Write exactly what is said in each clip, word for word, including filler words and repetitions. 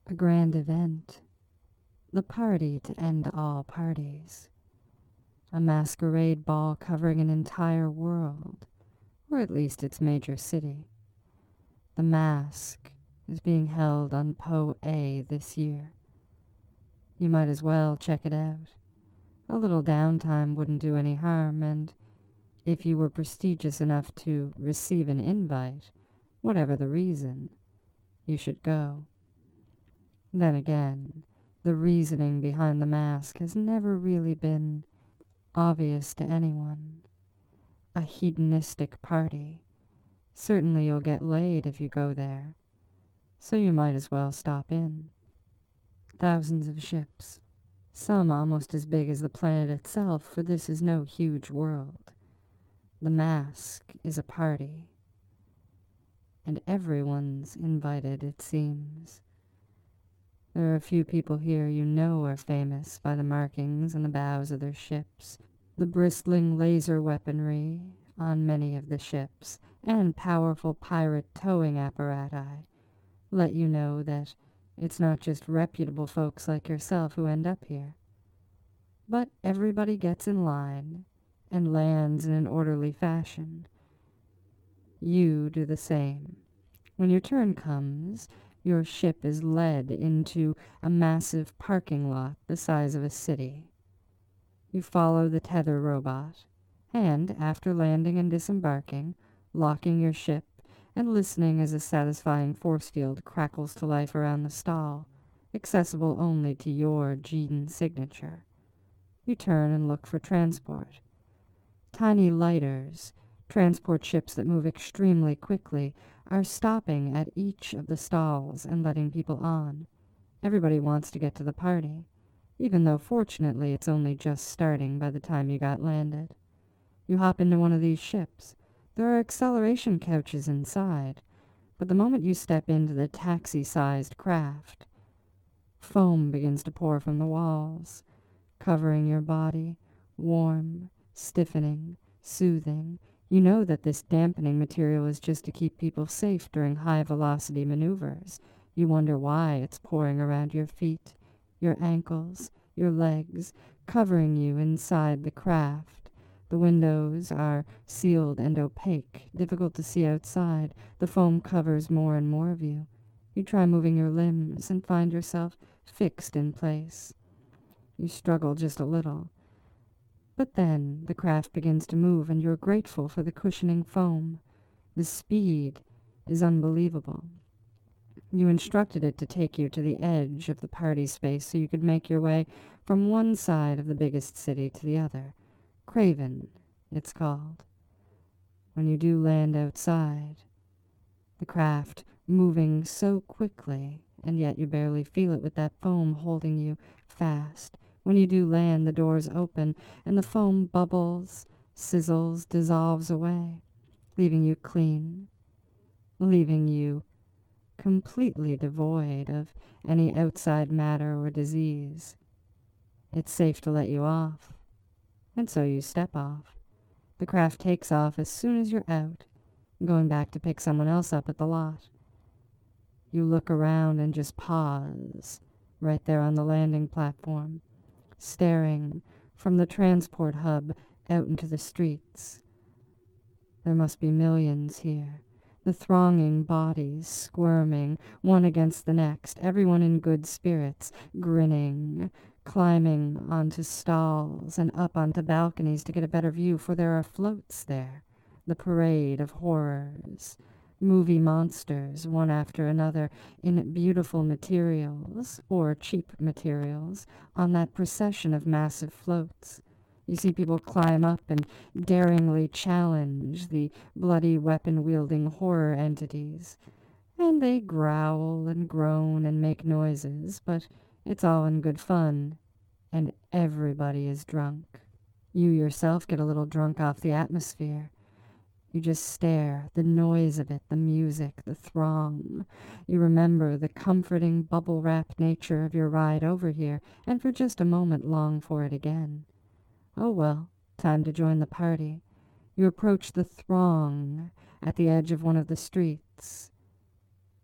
A grand event. The party to end all parties. A masquerade ball covering an entire world, or at least its major city. The Mask is being held on Po A this year. You might as well check it out. A little downtime wouldn't do any harm, and if you were prestigious enough to receive an invite, whatever the reason, you should go. Then again, the reasoning behind the Mask has never really been obvious to anyone. A hedonistic party. Certainly you'll get laid if you go there, so you might as well stop in. Thousands of ships, some almost as big as the planet itself, for this is no huge world. The Mask is a party, and everyone's invited, it seems. There are a few people here you know are famous by the markings on the bows of their ships, the bristling laser weaponry on many of the ships, and powerful pirate towing apparati let you know that it's not just reputable folks like yourself who end up here. But everybody gets in line and lands in an orderly fashion. You do the same. When your turn comes, your ship is led into a massive parking lot the size of a city. You follow the tether robot, and after landing and disembarking, locking your ship, and listening as a satisfying force field crackles to life around the stall, accessible only to your gene signature, you turn and look for transport. Tiny lighters, transport ships that move extremely quickly, are stopping at each of the stalls and letting people on. Everybody wants to get to the party, even though fortunately it's only just starting by the time you got landed. You hop into one of these ships. There are acceleration couches inside, but the moment you step into the taxi-sized craft, foam begins to pour from the walls, covering your body, warm, stiffening, soothing. You know that this dampening material is just to keep people safe during high-velocity maneuvers. You wonder why it's pouring around your feet, your ankles, your legs, covering you inside the craft. The windows are sealed and opaque, difficult to see outside. The foam covers more and more of you. You try moving your limbs and find yourself fixed in place. You struggle just a little. But then the craft begins to move, and you're grateful for the cushioning foam. The speed is unbelievable. You instructed it to take you to the edge of the party space so you could make your way from one side of the biggest city to the other. Craven, it's called. When you do land outside, the craft moving so quickly, and yet you barely feel it with that foam holding you fast. When you do land, the doors open, and the foam bubbles, sizzles, dissolves away, leaving you clean, leaving you completely devoid of any outside matter or disease. It's safe to let you off, and so you step off. The craft takes off as soon as you're out, going back to pick someone else up at the lot. You look around and just pause right there on the landing platform, staring from the transport hub out into the streets. There must be millions here, the thronging bodies squirming one against the next, everyone in good spirits, grinning, climbing onto stalls and up onto balconies to get a better view, for there are floats there, the parade of horrors, movie monsters, one after another, in beautiful materials, or cheap materials, on that procession of massive floats. You see people climb up and daringly challenge the bloody weapon-wielding horror entities, and they growl and groan and make noises, but it's all in good fun, and everybody is drunk. You yourself get a little drunk off the atmosphere. You just stare, the noise of it, the music, the throng. You remember the comforting, bubble-wrapped nature of your ride over here, and for just a moment long for it again. Oh well, time to join the party. You approach the throng at the edge of one of the streets.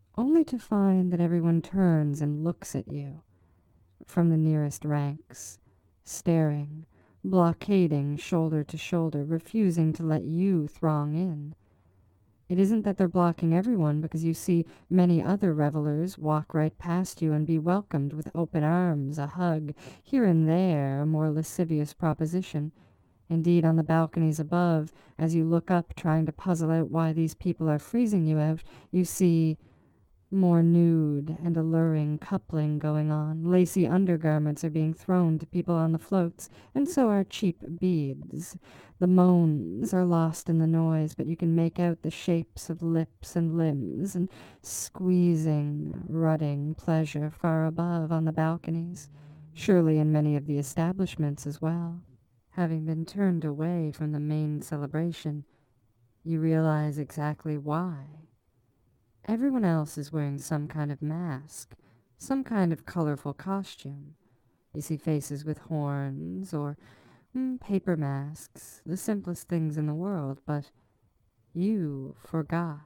only to find that everyone turns and looks at you from the nearest ranks, staring, blockading shoulder to shoulder, refusing to let you throng in. It isn't that they're blocking everyone, because you see many other revelers walk right past you and be welcomed with open arms, a hug, here and there a more lascivious proposition. Indeed, on the balconies above, as you look up trying to puzzle out why these people are freezing you out, you see more nude and alluring coupling going on. Lacy undergarments are being thrown to people on the floats, and so are cheap beads. The moans are lost in the noise, but you can make out the shapes of lips and limbs, and squeezing, rutting pleasure far above on the balconies, surely in many of the establishments as well. Having been turned away from the main celebration, you realize exactly why. Everyone else is wearing some kind of mask, some kind of colorful costume. You see faces with horns or mm, paper masks, the simplest things in the world, but you forgot.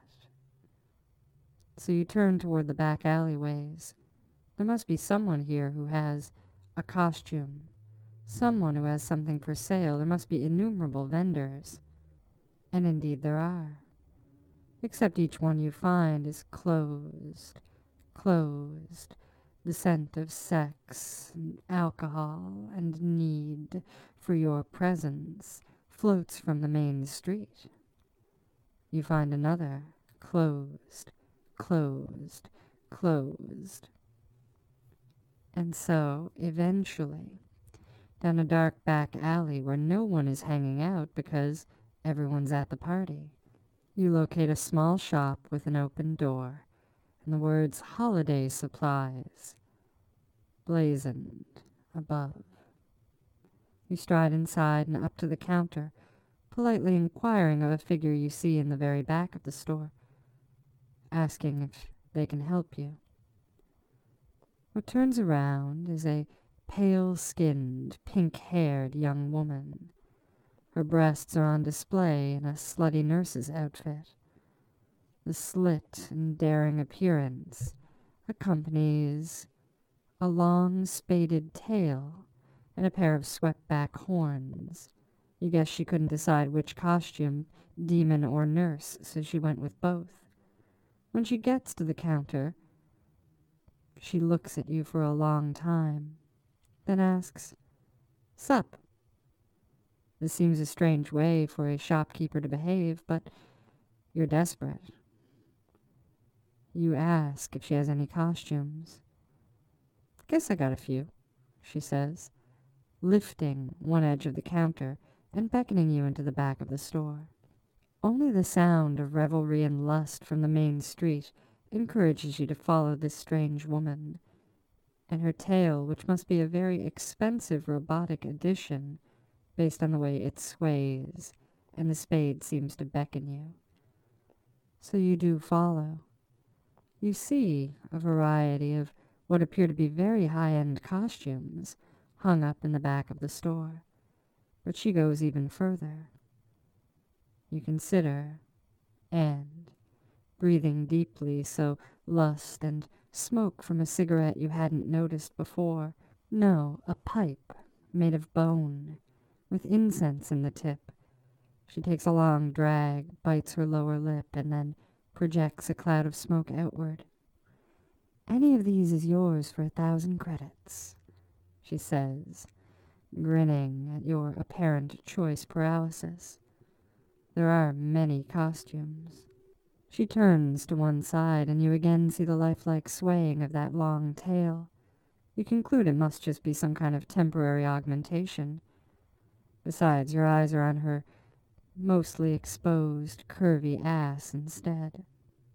So you turn toward the back alleyways. There must be someone here who has a costume, someone who has something for sale. There must be innumerable vendors. And indeed there are. Except each one you find is closed, closed. The scent of sex and alcohol and need for your presence floats from the main street. You find another, closed, closed, closed. And so, eventually, down a dark back alley where no one is hanging out because everyone's at the party, you locate a small shop with an open door, and the words "Holiday Supplies" blazoned above. You stride inside and up to the counter, politely inquiring of a figure you see in the very back of the store, asking if they can help you. What turns around is a pale-skinned, pink-haired young woman. Her breasts are on display in a slutty nurse's outfit. The slit and daring appearance accompanies a long spaded tail and a pair of swept-back horns. You guess she couldn't decide which costume, demon or nurse, so she went with both. When she gets to the counter, she looks at you for a long time, then asks, "Sup?" This seems a strange way for a shopkeeper to behave, but you're desperate. You ask if she has any costumes. "Guess I got a few," she says, lifting one edge of the counter and beckoning you into the back of the store. Only the sound of revelry and lust from the main street encourages you to follow this strange woman, and her tail, which must be a very expensive robotic addition, based on the way it sways, and the spade seems to beckon you. So you do follow. You see a variety of what appear to be very high-end costumes hung up in the back of the store, but she goes even further. You consider, and, breathing deeply so lust and smoke from a cigarette you hadn't noticed before, no, a pipe made of bone, with incense in the tip. She takes a long drag, bites her lower lip, and then projects a cloud of smoke outward. "Any of these is yours for a thousand credits," she says, grinning at your apparent choice paralysis. There are many costumes. She turns to one side, and you again see the lifelike swaying of that long tail. You conclude it must just be some kind of temporary augmentation. Besides, your eyes are on her mostly exposed, curvy ass instead.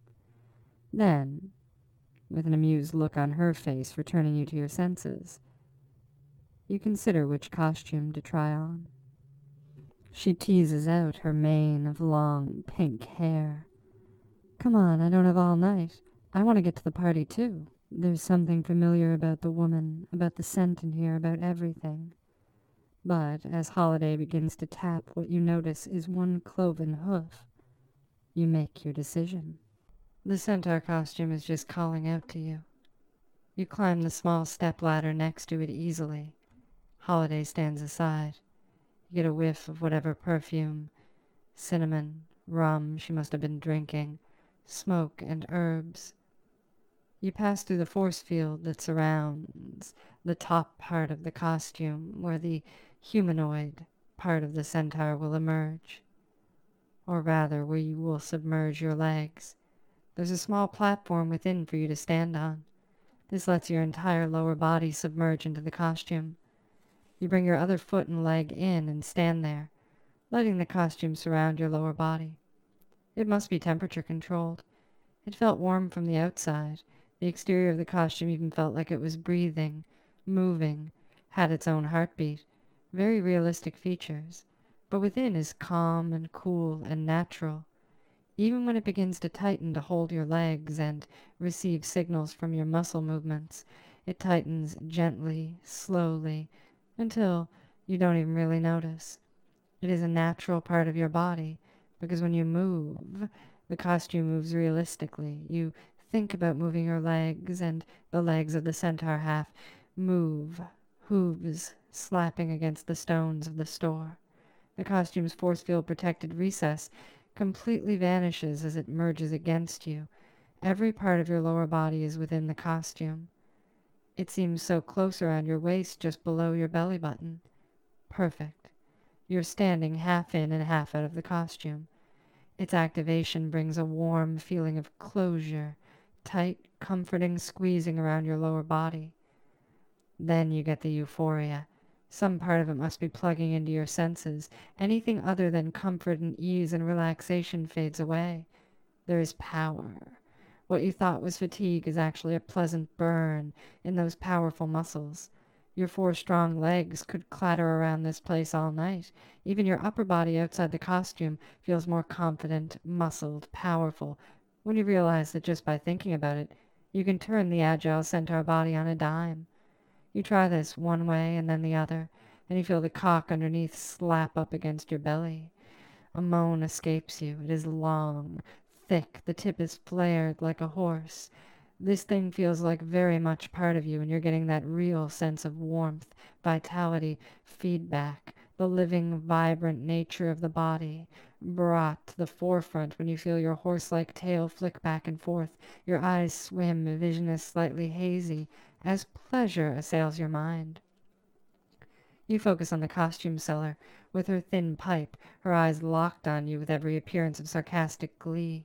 Then, with an amused look on her face returning you to your senses, you consider which costume to try on. She teases out her mane of long, pink hair. "Come on, I don't have all night. I want to get to the party, too." There's something familiar about the woman, about the scent in here, about everything. But as Holiday begins to tap, what you notice is one cloven hoof. You make your decision. The centaur costume is just calling out to you. You climb the small step ladder next to it easily. Holiday stands aside. You get a whiff of whatever perfume, cinnamon, rum she must have been drinking, smoke and herbs. You pass through the force field that surrounds the top part of the costume, where the humanoid part of the centaur will emerge. Or rather, where you will submerge your legs. There's a small platform within for you to stand on. This lets your entire lower body submerge into the costume. You bring your other foot and leg in and stand there, letting the costume surround your lower body. It must be temperature controlled. It felt warm from the outside. The exterior of the costume even felt like it was breathing, moving, had its own heartbeat. Very realistic features. But within is calm and cool and natural. Even when it begins to tighten to hold your legs and receive signals from your muscle movements, it tightens gently, slowly, until you don't even really notice. It is a natural part of your body, because when you move, the costume moves realistically. You think about moving your legs, and the legs of the centaur half move, hooves slapping against the stones of the store. The costume's force field protected recess completely vanishes as it merges against you. Every part of your lower body is within the costume. It seems so close around your waist, just below your belly button. Perfect. You're standing half in and half out of the costume. Its activation brings a warm feeling of closure, tight, comforting squeezing around your lower body. Then you get the euphoria. Some part of it must be plugging into your senses. Anything other than comfort and ease and relaxation fades away. There is power. What you thought was fatigue is actually a pleasant burn in those powerful muscles. Your four strong legs could clatter around this place all night. Even your upper body outside the costume feels more confident, muscled, powerful, when you realize that just by thinking about it, you can turn the agile centaur body on a dime. You try this one way and then the other, and you feel the cock underneath slap up against your belly. A moan escapes you. It is long, thick. The tip is flared like a horse. This thing feels like very much part of you, and you're getting that real sense of warmth, vitality, feedback, the living, vibrant nature of the body, brought to the forefront when you feel your horse-like tail flick back and forth. Your eyes swim, vision is slightly hazy, as pleasure assails your mind. You focus on the costume seller, with her thin pipe, her eyes locked on you with every appearance of sarcastic glee.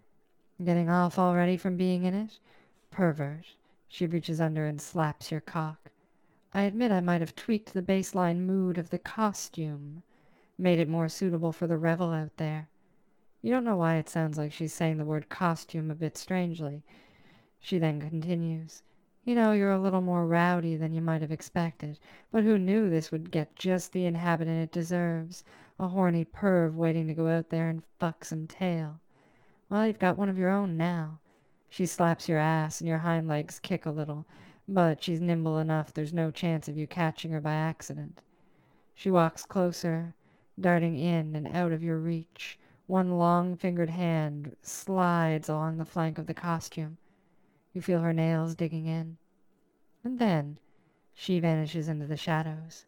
Getting off already from being in it? Pervert. She reaches under and slaps your cock. I admit I might have tweaked the baseline mood of the costume, made it more suitable for the revel out there. You don't know why it sounds like she's saying the word costume a bit strangely. She then continues. You know, you're a little more rowdy than you might have expected, but who knew this would get just the inhabitant it deserves? A horny perv waiting to go out there and fuck some tail. Well, you've got one of your own now. She slaps your ass and your hind legs kick a little, but she's nimble enough there's no chance of you catching her by accident. She walks closer, darting in and out of your reach. One long-fingered hand slides along the flank of the costume. You feel her nails digging in. And then she vanishes into the shadows.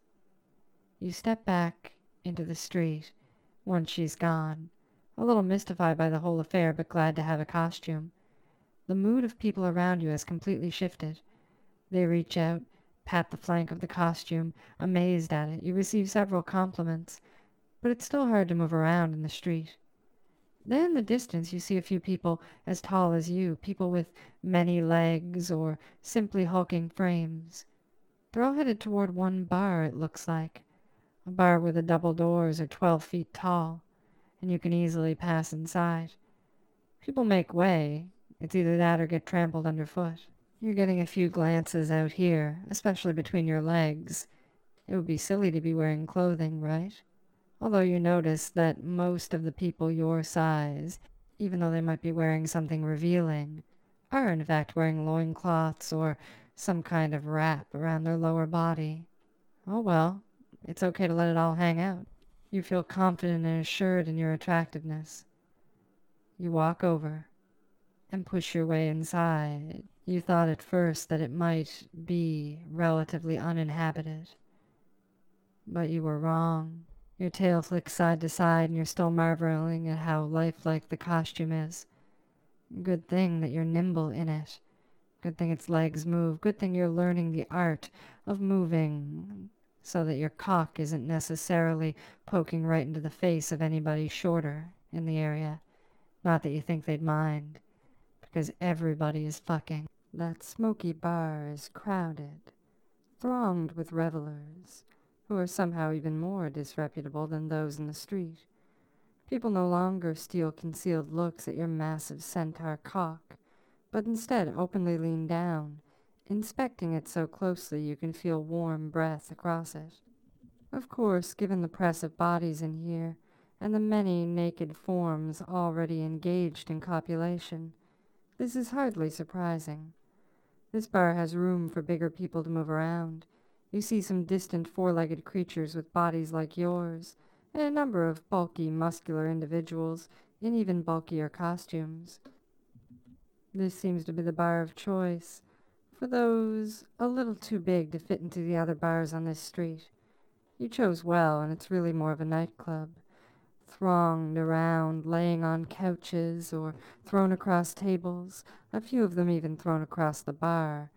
You step back into the street once she's gone, a little mystified by the whole affair, but glad to have a costume. The mood of people around you has completely shifted. They reach out, pat the flank of the costume, amazed at it. You receive several compliments, but it's still hard to move around in the street. Then in the distance you see a few people as tall as you, people with many legs or simply hulking frames. They're all headed toward one bar, it looks like. A bar where the double doors are twelve feet tall, and you can easily pass inside. People make way. It's either that or get trampled underfoot. You're getting a few glances out here, especially between your legs. It would be silly to be wearing clothing, right? Although you notice that most of the people your size, even though they might be wearing something revealing, are in fact wearing loincloths or some kind of wrap around their lower body. Oh well, it's okay to let it all hang out. You feel confident and assured in your attractiveness. You walk over and push your way inside. You thought at first that it might be relatively uninhabited, but you were wrong. Your tail flicks side to side and you're still marveling at how lifelike the costume is. Good thing that you're nimble in it. Good thing its legs move. Good thing you're learning the art of moving so that your cock isn't necessarily poking right into the face of anybody shorter in the area. Not that you think they'd mind, because everybody is fucking. That smoky bar is crowded, thronged with revelers, who are somehow even more disreputable than those in the street. People no longer steal concealed looks at your massive centaur cock, but instead openly lean down, inspecting it so closely you can feel warm breath across it. Of course, given the press of bodies in here, and the many naked forms already engaged in copulation, this is hardly surprising. This bar has room for bigger people to move around. You see some distant four-legged creatures with bodies like yours, and a number of bulky, muscular individuals in even bulkier costumes. This seems to be the bar of choice for those a little too big to fit into the other bars on this street. You chose well, and it's really more of a nightclub. Thronged around, laying on couches or thrown across tables, a few of them even thrown across the bar.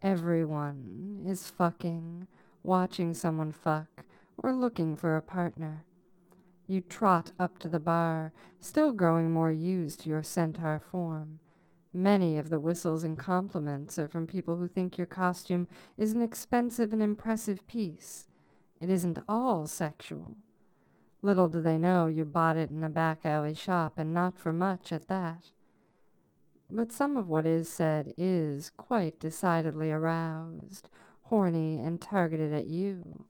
Everyone is fucking, watching someone fuck, or looking for a partner. You trot up to the bar, still growing more used to your centaur form. Many of the whistles and compliments are from people who think your costume is an expensive and impressive piece. It isn't all sexual. Little do they know you bought it in a back alley shop, and not for much at that. But some of what is said is quite decidedly aroused, horny, and targeted at you.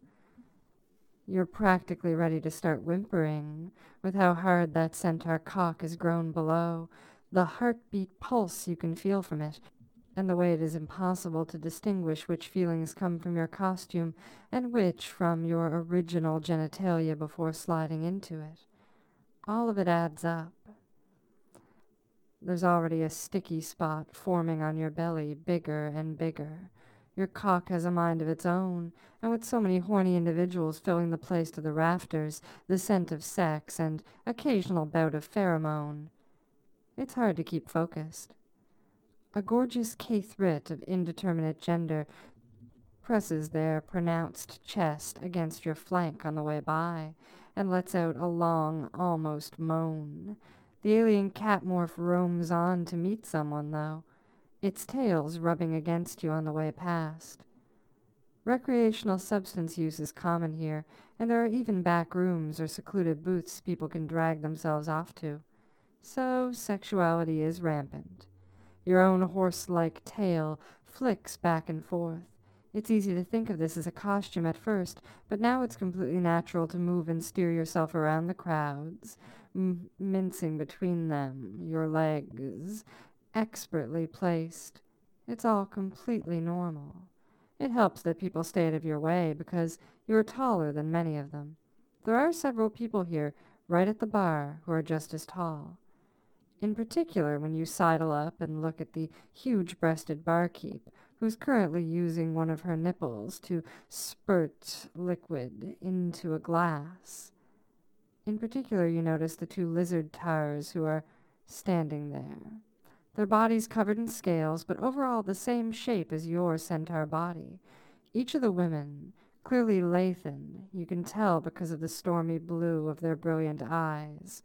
You're practically ready to start whimpering with how hard that centaur cock has grown below, the heartbeat pulse you can feel from it, and the way it is impossible to distinguish which feelings come from your costume and which from your original genitalia before sliding into it. All of it adds up. There's already a sticky spot forming on your belly, bigger and bigger. Your cock has a mind of its own, and with so many horny individuals filling the place to the rafters, the scent of sex, and occasional bout of pheromone, it's hard to keep focused. A gorgeous Caithrit of indeterminate gender presses their pronounced chest against your flank on the way by, and lets out a long, almost moan. The alien catmorph roams on to meet someone, though, its tails rubbing against you on the way past. Recreational substance use is common here, and there are even back rooms or secluded booths people can drag themselves off to. So sexuality is rampant. Your own horse-like tail flicks back and forth. It's easy to think of this as a costume at first, but now it's completely natural to move and steer yourself around the crowds, m- mincing between them, your legs, expertly placed. It's all completely normal. It helps that people stay out of your way because you're taller than many of them. There are several people here, right at the bar, who are just as tall. In particular, when you sidle up and look at the huge-breasted barkeep, who's currently using one of her nipples to spurt liquid into a glass. In particular, you notice the two lizard tars who are standing there. Their bodies covered in scales, but overall the same shape as your centaur body. Each of the women, clearly Lathan, you can tell because of the stormy blue of their brilliant eyes.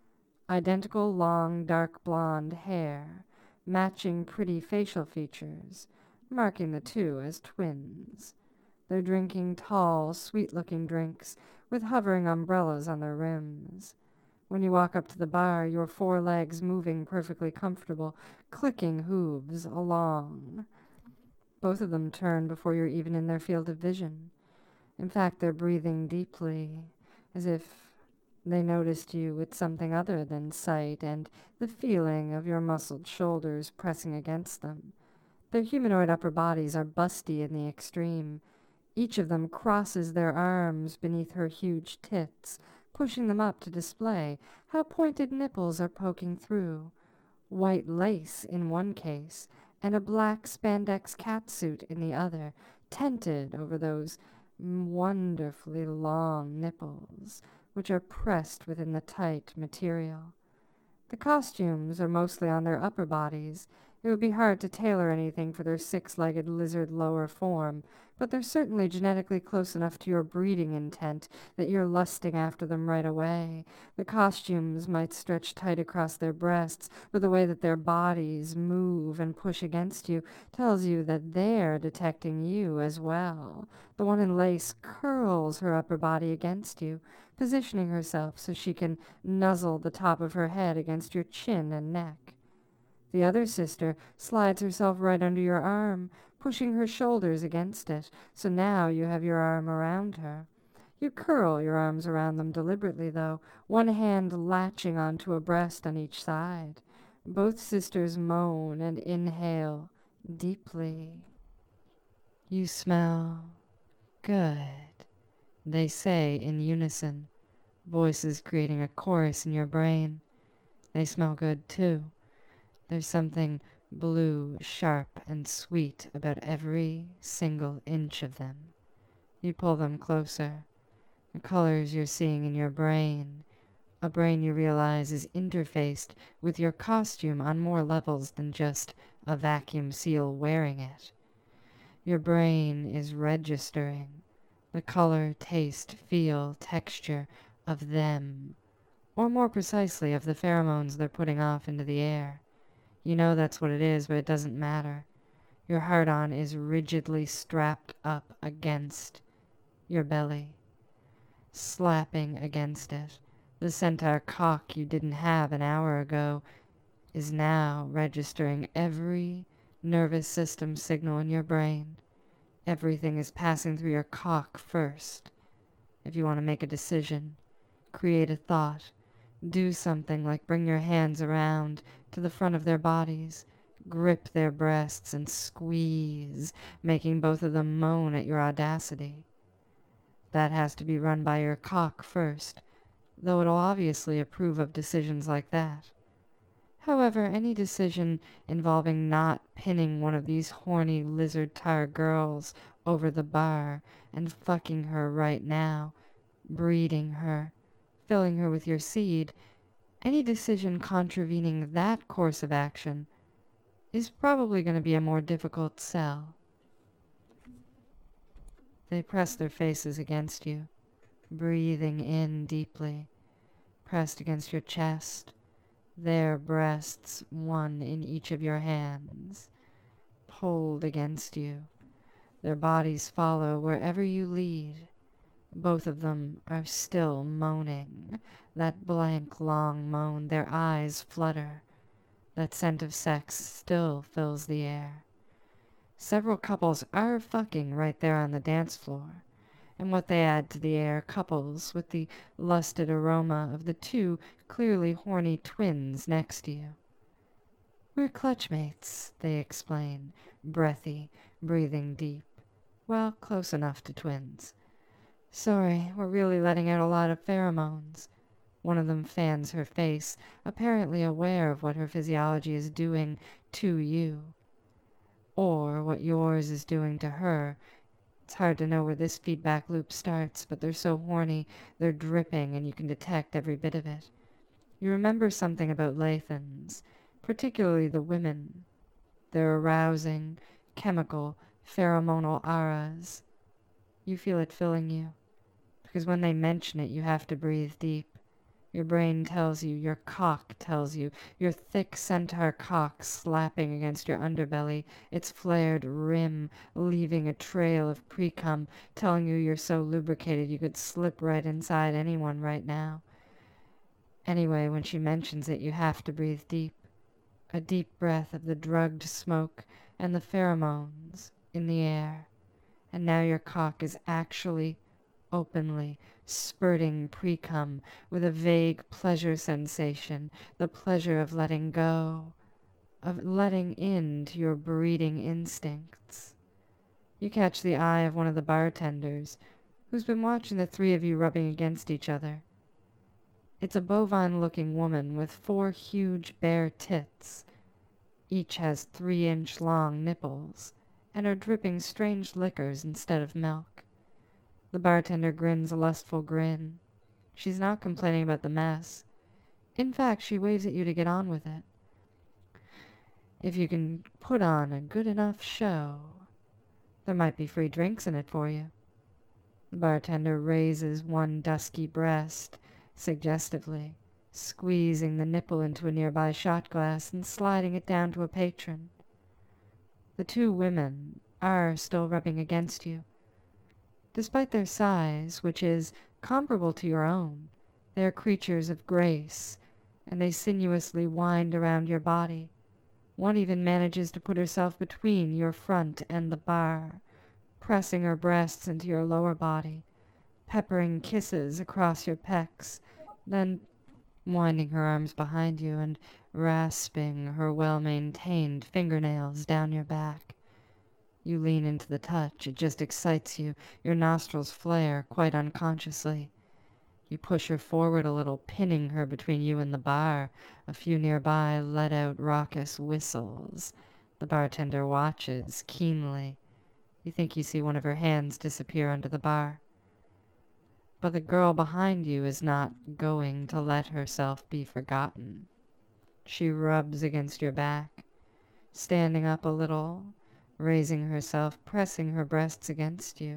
Identical long, dark blonde hair, matching pretty facial features, marking the two as twins. They're drinking tall, sweet-looking drinks with hovering umbrellas on their rims. When you walk up to the bar, your four legs moving perfectly comfortable, clicking hooves along. Both of them turn before you're even in their field of vision. In fact, they're breathing deeply, as if they noticed you with something other than sight and the feeling of your muscled shoulders pressing against them. Their humanoid upper bodies are busty in the extreme. Each of them crosses their arms beneath her huge tits, pushing them up to display how pointed nipples are poking through. white lace in one case, and a black spandex catsuit in the other, tented over those wonderfully long nipples, which are pressed within the tight material. The costumes are mostly on their upper bodies. It would be hard to tailor anything for their six-legged lizard lower form, but they're certainly genetically close enough to your breeding intent that you're lusting after them right away. The costumes might stretch tight across their breasts, but the way that their bodies move and push against you tells you that they're detecting you as well. The one in lace curls her upper body against you, positioning herself so she can nuzzle the top of her head against your chin and neck. The other sister slides herself right under your arm, pushing her shoulders against it, so now you have your arm around her. You curl your arms around them deliberately, though, one hand latching onto a breast on each side. Both sisters moan and inhale deeply. You smell good, they say in unison, voices creating a chorus in your brain. They smell good, too. There's something blue, sharp, and sweet about every single inch of them. You pull them closer. The colors you're seeing in your brain, a brain you realize is interfaced with your costume on more levels than just a vacuum seal wearing it. Your brain is registering the color, taste, feel, texture of them, or more precisely of the pheromones they're putting off into the air. You know that's what it is, but it doesn't matter. Your heart-on is rigidly strapped up against your belly, slapping against it. The centaur cock you didn't have an hour ago is now registering every nervous system signal in your brain. Everything is passing through your cock first. If you want to make a decision, create a thought, do something like bring your hands around to the front of their bodies, grip their breasts and squeeze, making both of them moan at your audacity. That has to be run by your cock first, though it'll obviously approve of decisions like that. However, any decision involving not pinning one of these horny lizard tar girls over the bar and fucking her right now, breeding her, filling her with your seed, any decision contravening that course of action is probably going to be a more difficult sell. They press their faces against you, breathing in deeply, pressed against your chest, their breasts, one in each of your hands, pulled against you. Their bodies follow wherever you lead. Both of them are still moaning, that blank, long moan. Their eyes flutter. That scent of sex still fills the air. Several couples are fucking right there on the dance floor, and what they add to the air couples with the lusted aroma of the two clearly horny twins next to you. We're clutchmates, they explain, breathy, breathing deep. Well, close enough to twins. Sorry, we're really letting out a lot of pheromones. One of them fans her face, apparently aware of what her physiology is doing to you, or what yours is doing to her. It's hard to know where this feedback loop starts, but they're so horny, they're dripping, and you can detect every bit of it. You remember something about Lathans, particularly the women. Their arousing, chemical, pheromonal auras. You feel it filling you, because when they mention it, you have to breathe deep. Your brain tells you, your cock tells you, your thick centaur cock slapping against your underbelly, its flared rim leaving a trail of pre-cum, telling you you're so lubricated you could slip right inside anyone right now. Anyway, when she mentions it, you have to breathe deep. A deep breath of the drugged smoke and the pheromones in the air. And now your cock is actually, openly, spurting pre-cum with a vague pleasure sensation, the pleasure of letting go, of letting into your breeding instincts. You catch the eye of one of the bartenders, who's been watching the three of you rubbing against each other. It's a bovine-looking woman with four huge bare tits. Each has three-inch long nipples, and are dripping strange liquors instead of milk. The bartender grins a lustful grin. She's not complaining about the mess. In fact, she waves at you to get on with it. If you can put on a good enough show, there might be free drinks in it for you. The bartender raises one dusky breast suggestively, squeezing the nipple into a nearby shot glass and sliding it down to a patron. The two women are still rubbing against you. Despite their size, which is comparable to your own, they are creatures of grace, and they sinuously wind around your body. One even manages to put herself between your front and the bar, pressing her breasts into your lower body, peppering kisses across your pecs, then winding her arms behind you and rasping her well-maintained fingernails down your back. You lean into the touch. It just excites you. Your nostrils flare quite unconsciously. You push her forward a little, pinning her between you and the bar. A few nearby let out raucous whistles. The bartender watches keenly. You think you see one of her hands disappear under the bar. But the girl behind you is not going to let herself be forgotten. She rubs against your back, standing up a little, raising herself, pressing her breasts against you.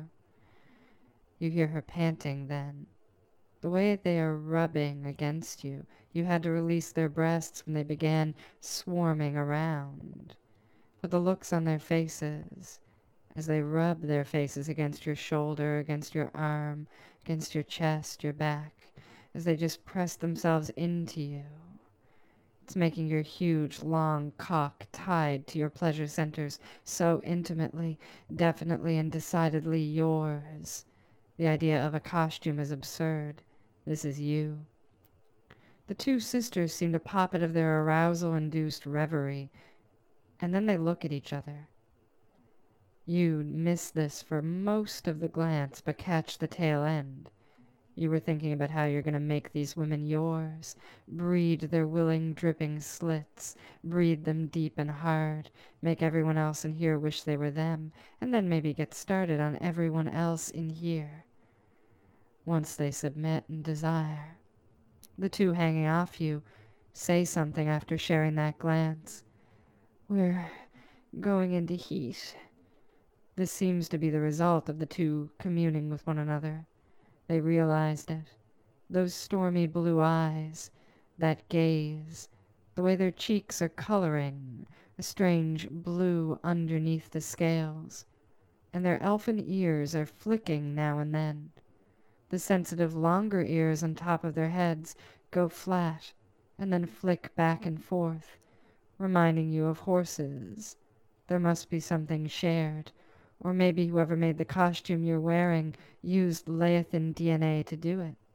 You hear her panting then. The way they are rubbing against you, you had to release their breasts when they began swarming around. But the looks on their faces, as they rub their faces against your shoulder, against your arm, against your chest, your back, as they just press themselves into you. It's making your huge, long cock tied to your pleasure centers so intimately, definitely and decidedly yours. The idea of a costume is absurd. This is you. The two sisters seem to pop out of their arousal-induced reverie, and then they look at each other. You miss this for most of the glance, but catch the tail end. You were thinking about how you're going to make these women yours, breed their willing, dripping slits, breed them deep and hard, make everyone else in here wish they were them, and then maybe get started on everyone else in here. Once they submit and desire. The two hanging off you say something after sharing that glance. We're going into heat. This seems to be the result of the two communing with one another. They realized it. Those stormy blue eyes, that gaze, the way their cheeks are coloring, a strange blue underneath the scales, and their elfin ears are flicking now and then. The sensitive longer ears on top of their heads go flat and then flick back and forth, reminding you of horses. There must be something shared, or maybe whoever made the costume you're wearing used Leithin D N A to do it.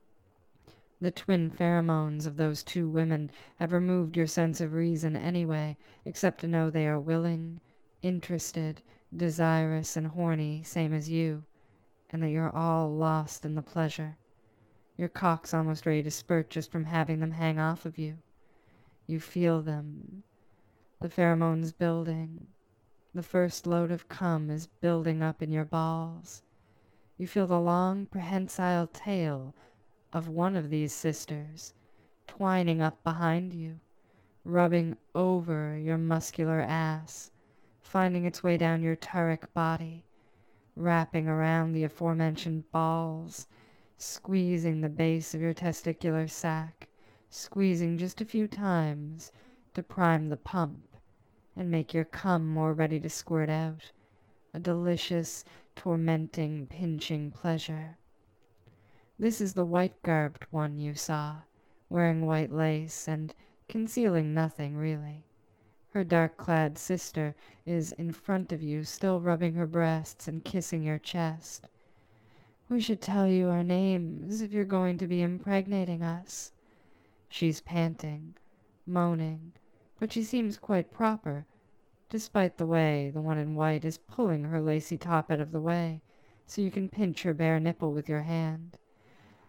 The twin pheromones of those two women have removed your sense of reason anyway, except to know they are willing, interested, desirous, and horny, same as you, and that you're all lost in the pleasure. Your cock's almost ready to spurt just from having them hang off of you. You feel them, the pheromones building. The first load of cum is building up in your balls. You feel the long, prehensile tail of one of these sisters twining up behind you, rubbing over your muscular ass, finding its way down your turric body, wrapping around the aforementioned balls, squeezing the base of your testicular sac, squeezing just a few times to prime the pump and make your cum more ready to squirt out, a delicious, tormenting, pinching pleasure. This is the white-garbed one you saw, wearing white lace and concealing nothing, really. Her dark-clad sister is in front of you, still rubbing her breasts and kissing your chest. We should tell you our names if you're going to be impregnating us. She's panting, moaning, but she seems quite proper, despite the way the one in white is pulling her lacy top out of the way, so you can pinch her bare nipple with your hand.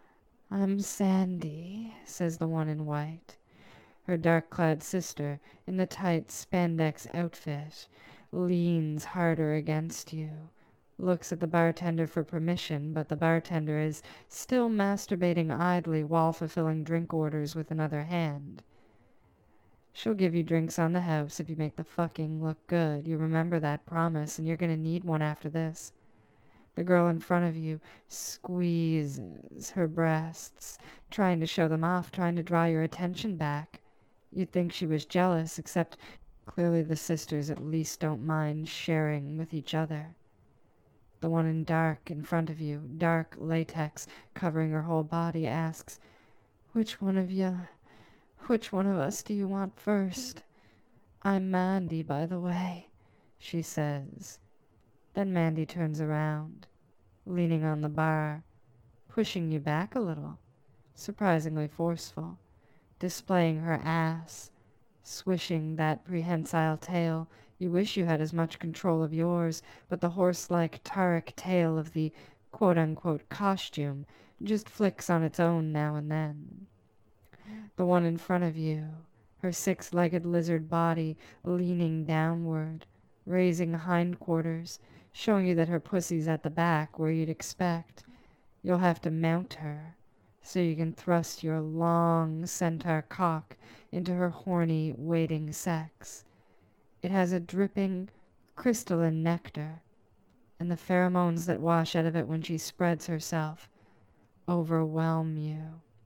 I'm Sandy, says the one in white. Her dark-clad sister, in the tight spandex outfit, leans harder against you, looks at the bartender for permission, but the bartender is still masturbating idly while fulfilling drink orders with another hand. She'll give you drinks on the house if you make the fucking look good. You remember that promise, and you're gonna need one after this. The girl in front of you squeezes her breasts, trying to show them off, trying to draw your attention back. You'd think she was jealous, except clearly the sisters at least don't mind sharing with each other. The one in dark in front of you, dark latex covering her whole body, asks, Which one of you, which one of us do you want first? I'm Mandy, by the way, she says. Then Mandy turns around, leaning on the bar, pushing you back a little, surprisingly forceful, displaying her ass, swishing that prehensile tail. You wish you had as much control of yours, but the horse-like Tarik tail of the quote-unquote costume just flicks on its own now and then. The one in front of you, her six-legged lizard body leaning downward, raising hindquarters, showing you that her pussy's at the back where you'd expect. You'll have to mount her, so you can thrust your long centaur cock into her horny, waiting sex. It has a dripping, crystalline nectar, and the pheromones that wash out of it when she spreads herself overwhelm you.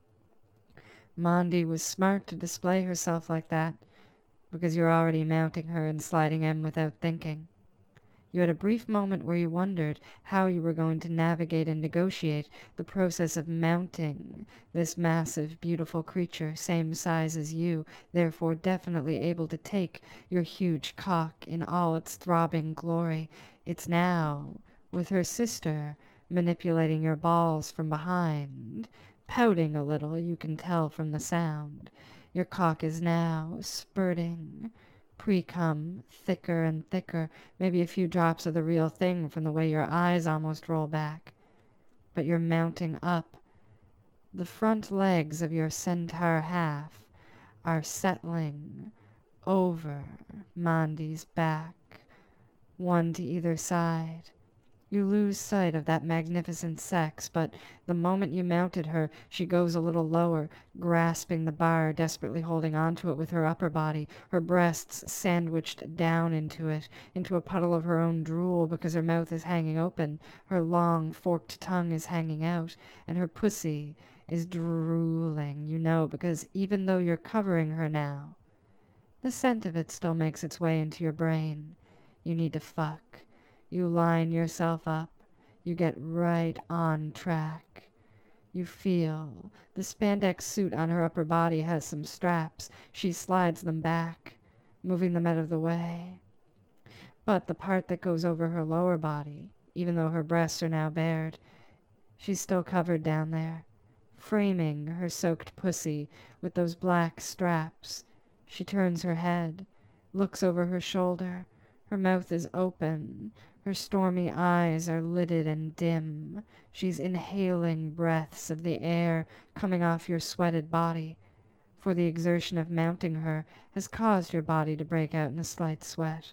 Mandy was smart to display herself like that, because you're already mounting her and sliding in without thinking. You had a brief moment where you wondered how you were going to navigate and negotiate the process of mounting this massive, beautiful creature, same size as you, therefore definitely able to take your huge cock in all its throbbing glory. It's now, with her sister, manipulating your balls from behind, pouting a little, you can tell from the sound. Your cock is now spurting pre-cum, thicker and thicker, maybe a few drops of the real thing from the way your eyes almost roll back. But you're mounting up. The front legs of your centaur half are settling over Mandy's back, one to either side. You lose sight of that magnificent sex, but the moment you mounted her, she goes a little lower, grasping the bar, desperately holding onto it with her upper body, her breasts sandwiched down into it, into a puddle of her own drool because her mouth is hanging open, her long, forked tongue is hanging out, and her pussy is drooling, you know, because even though you're covering her now, the scent of it still makes its way into your brain. You need to fuck. You line yourself up. You get right on track. You feel the spandex suit on her upper body has some straps. She slides them back, moving them out of the way. But the part that goes over her lower body, even though her breasts are now bared, she's still covered down there, framing her soaked pussy with those black straps. She turns her head, looks over her shoulder. Her mouth is open. Her stormy eyes are lidded and dim. She's inhaling breaths of the air coming off your sweated body, for the exertion of mounting her has caused your body to break out in a slight sweat.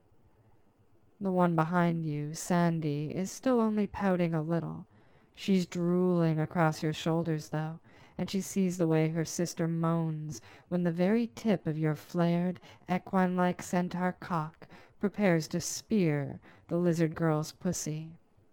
The one behind you, Sandy, is still only pouting a little. She's drooling across your shoulders, though, and she sees the way her sister moans when the very tip of your flared, equine-like centaur cock prepares to spear the lizard girl's pussy.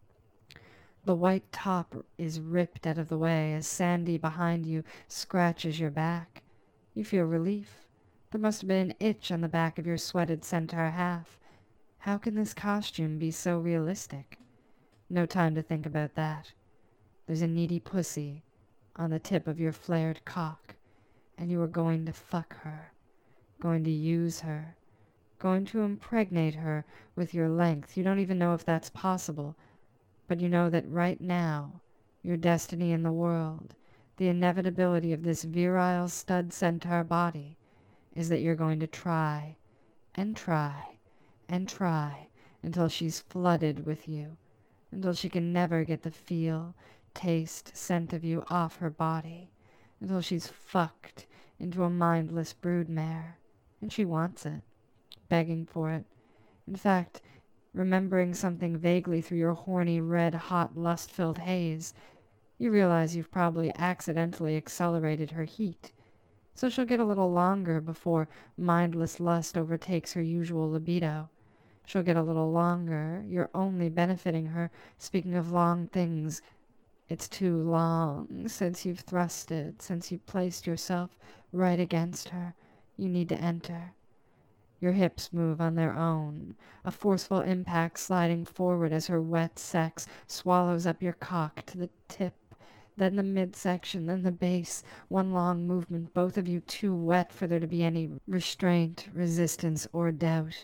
The white top is ripped out of the way as Sandy behind you scratches your back. You feel relief. There must have been an itch on the back of your sweated centaur half. How can this costume be so realistic? No time to think about that. There's a needy pussy on the tip of your flared cock, and you are going to fuck her, going to use her, going to impregnate her with your length. You don't even know if that's possible, but you know that right now, your destiny in the world, the inevitability of this virile stud centaur body, is that you're going to try and try and try until she's flooded with you, until she can never get the feel, taste, scent of you off her body, until she's fucked into a mindless broodmare. And she wants it, begging for it. In fact, remembering something vaguely through your horny, red-hot, lust-filled haze, you realize you've probably accidentally accelerated her heat. So she'll get a little longer before mindless lust overtakes her usual libido. She'll get a little longer. You're only benefiting her. Speaking of long things, it's too long since you've thrusted, since you've placed yourself right against her. You need to enter. Your hips move on their own, a forceful impact sliding forward as her wet sex swallows up your cock to the tip, then the midsection, then the base, one long movement, both of you too wet for there to be any restraint, resistance, or doubt.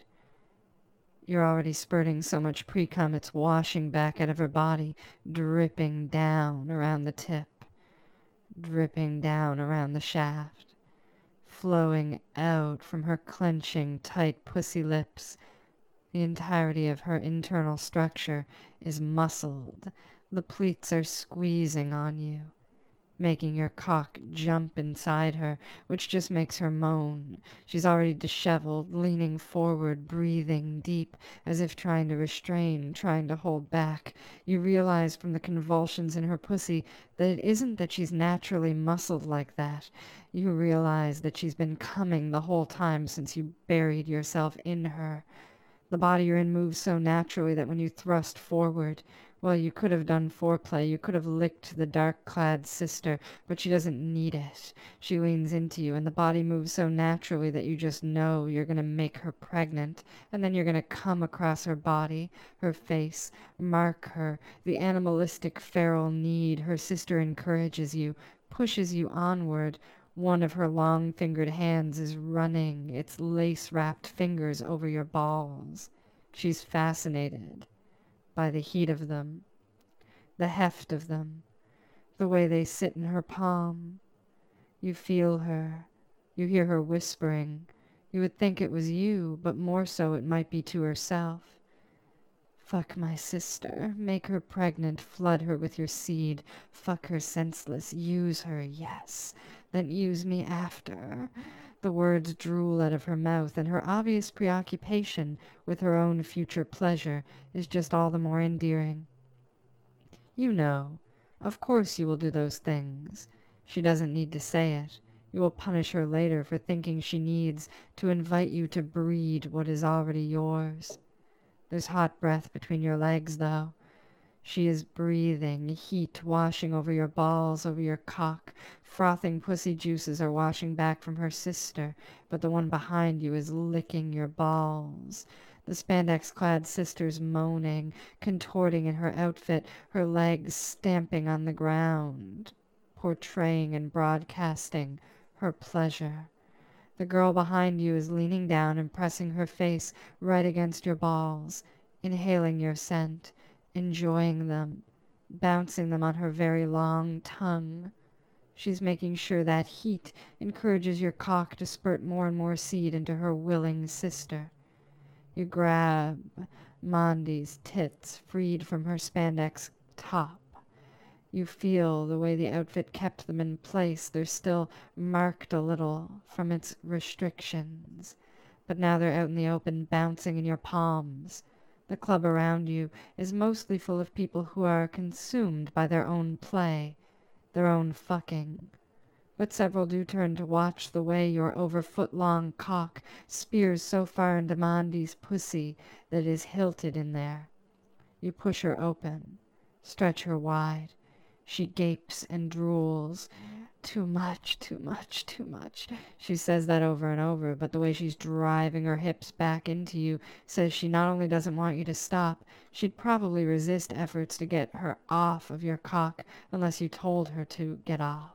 You're already spurting so much pre-cum it's washing back out of her body, dripping down around the tip, dripping down around the shaft, flowing out from her clenching, tight pussy lips. The entirety of her internal structure is muscled. The pleats are squeezing on you, making your cock jump inside her, which just makes her moan. She's already disheveled, leaning forward, breathing deep, as if trying to restrain, trying to hold back. You realize from the convulsions in her pussy that it isn't that she's naturally muscled like that. You realize that she's been coming the whole time since you buried yourself in her. The body you're in moves so naturally that when you thrust forward, well, you could have done foreplay. You could have licked the dark-clad sister, but she doesn't need it. She leans into you, and the body moves so naturally that you just know you're going to make her pregnant, and then you're going to come across her body, her face, mark her, the animalistic feral need. Her sister encourages you, pushes you onward. One of her long-fingered hands is running its lace-wrapped fingers over your balls. She's fascinated by the heat of them, the heft of them, the way they sit in her palm. You feel her. You hear her whispering. You would think it was you, but more so it might be to herself. Fuck my sister. Make her pregnant. Flood her with your seed. Fuck her senseless. Use her, yes. Then use me after. The words drool out of her mouth, and her obvious preoccupation with her own future pleasure is just all the more endearing. You know. Of course you will do those things. She doesn't need to say it. You will punish her later for thinking she needs to invite you to breed what is already yours. There's hot breath between your legs, though. She is breathing, heat washing over your balls, over your cock. Frothing pussy juices are washing back from her sister, but the one behind you is licking your balls. The spandex-clad sister's moaning, contorting in her outfit, her legs stamping on the ground, portraying and broadcasting her pleasure. The girl behind you is leaning down and pressing her face right against your balls, inhaling your scent, enjoying them, bouncing them on her very long tongue. She's making sure that heat encourages your cock to spurt more and more seed into her willing sister. You grab Mondi's tits, freed from her spandex top. You feel the way the outfit kept them in place. They're still marked a little from its restrictions, but now they're out in the open, bouncing in your palms. The club around you is mostly full of people who are consumed by their own play, their own fucking. But several do turn to watch the way your over-foot-long cock spears so far into Mondi's pussy that it is hilted in there. You push her open, stretch her wide. She gapes and drools. Too much, too much, too much. She says that over and over, but the way she's driving her hips back into you says she not only doesn't want you to stop, she'd probably resist efforts to get her off of your cock unless you told her to get off.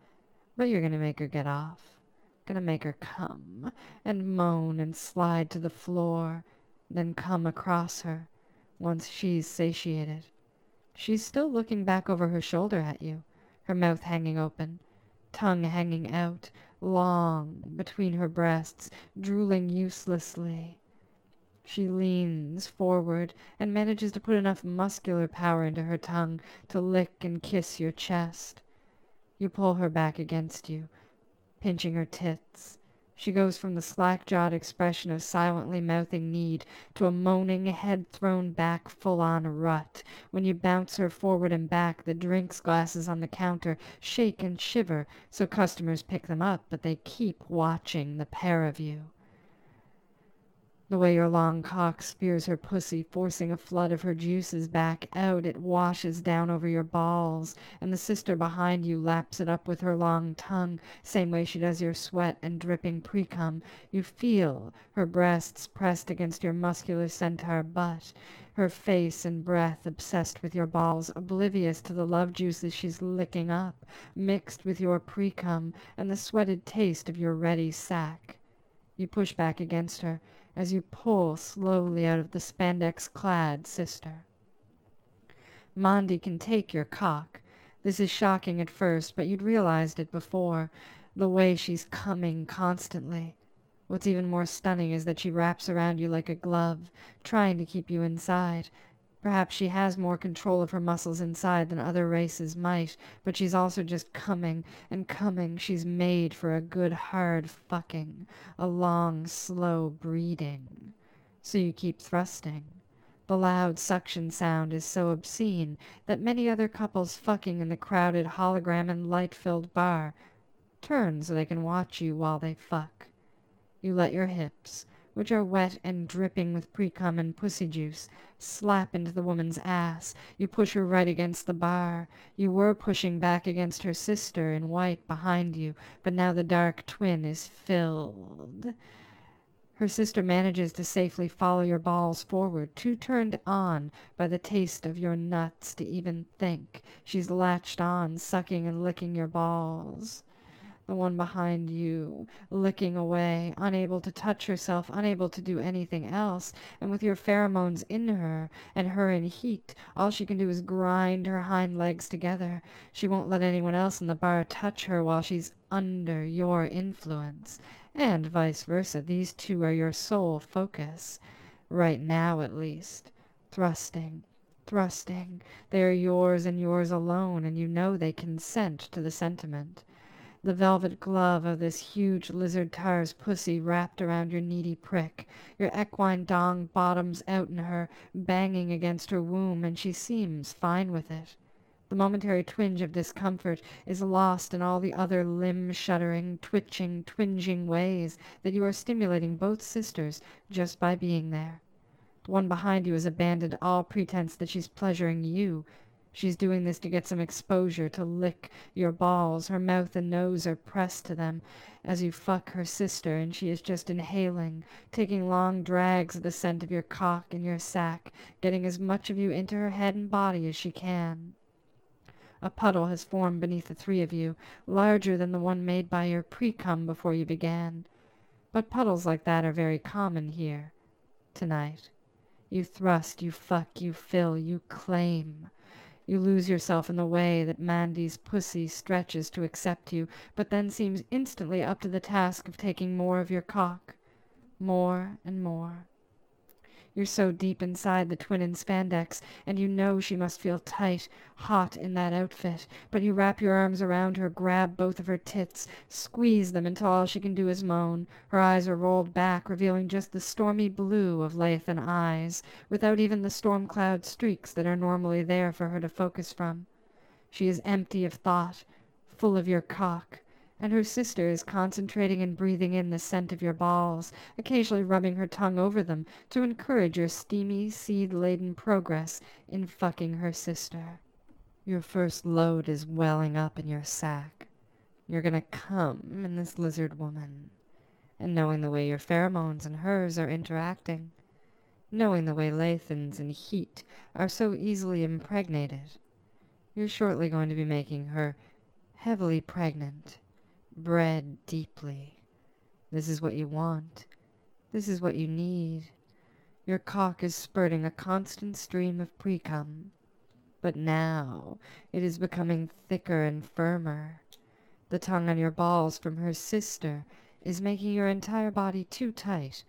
But you're gonna make her get off. Gonna make her come and moan and slide to the floor, then come across her once she's satiated. She's still looking back over her shoulder at you, her mouth hanging open, tongue hanging out, long between her breasts, drooling uselessly. She leans forward and manages to put enough muscular power into her tongue to lick and kiss your chest. You pull her back against you, pinching her tits. She goes from the slack-jawed expression of silently mouthing need to a moaning, head thrown back, full-on rut. When you bounce her forward and back, the drinks glasses on the counter shake and shiver, so customers pick them up, but they keep watching the pair of you. The way your long cock spears her pussy, forcing a flood of her juices back out, it washes down over your balls, and the sister behind you laps it up with her long tongue, same way she does your sweat and dripping pre-cum. You feel her breasts pressed against your muscular centaur butt, her face and breath obsessed with your balls, oblivious to the love juices she's licking up, mixed with your pre-cum and the sweated taste of your ready sack. You push back against her as you pull slowly out of the spandex-clad sister. Mondi can take your cock. This is shocking at first, but you'd realized it before, the way she's coming constantly. What's even more stunning is that she wraps around you like a glove, trying to keep you inside. Perhaps she has more control of her muscles inside than other races might, but she's also just coming and coming. She's made for a good hard fucking, a long, slow breeding. So you keep thrusting. The loud suction sound is so obscene that many other couples fucking in the crowded hologram and light-filled bar turn so they can watch you while they fuck. You let your hips, which are wet and dripping with pre-cum and pussy juice, slap into the woman's ass. You push her right against the bar. You were pushing back against her sister in white behind you, but now the dark twin is filled. Her sister manages to safely follow your balls forward, too turned on by the taste of your nuts to even think. She's latched on, sucking and licking your balls. The one behind you, licking away, unable to touch herself, unable to do anything else, and with your pheromones in her, and her in heat, all she can do is grind her hind legs together. She won't let anyone else in the bar touch her while she's under your influence, and vice versa. These two are your sole focus, right now at least, thrusting. Thrusting. They are yours and yours alone, and you know they consent to the sentiment. The velvet glove of this huge lizard tar's pussy wrapped around your needy prick. Your equine dong bottoms out in her, banging against her womb, and she seems fine with it. The momentary twinge of discomfort is lost in all the other limb-shuddering, twitching, twinging ways that you are stimulating both sisters just by being there. The one behind you has abandoned all pretense that she's pleasuring you. She's doing this to get some exposure, to lick your balls. Her mouth and nose are pressed to them as you fuck her sister, and she is just inhaling, taking long drags of the scent of your cock and your sack, getting as much of you into her head and body as she can. A puddle has formed beneath the three of you, larger than the one made by your pre-cum before you began. But puddles like that are very common here, tonight. You thrust, you fuck, you fill, you claim. You lose yourself in the way that Mandy's pussy stretches to accept you, but then seems instantly up to the task of taking more of your cock. More and more. You're so deep inside the twin in spandex, and you know she must feel tight, hot in that outfit, but you wrap your arms around her, grab both of her tits, squeeze them until all she can do is moan. Her eyes are rolled back, revealing just the stormy blue of Lathan eyes, without even the storm cloud streaks that are normally there for her to focus from. She is empty of thought, full of your cock, and her sister is concentrating and breathing in the scent of your balls, occasionally rubbing her tongue over them to encourage your steamy, seed-laden progress in fucking her sister. Your first load is welling up in your sack. You're gonna come in this lizard woman, and knowing the way your pheromones and hers are interacting, knowing the way Lathan's and heat are so easily impregnated, you're shortly going to be making her heavily pregnant, bred deeply. This is what you want. This is what you need. Your cock is spurting a constant stream of pre-cum. But now it is becoming thicker and firmer. The tongue on your balls from her sister is making your entire body too tight,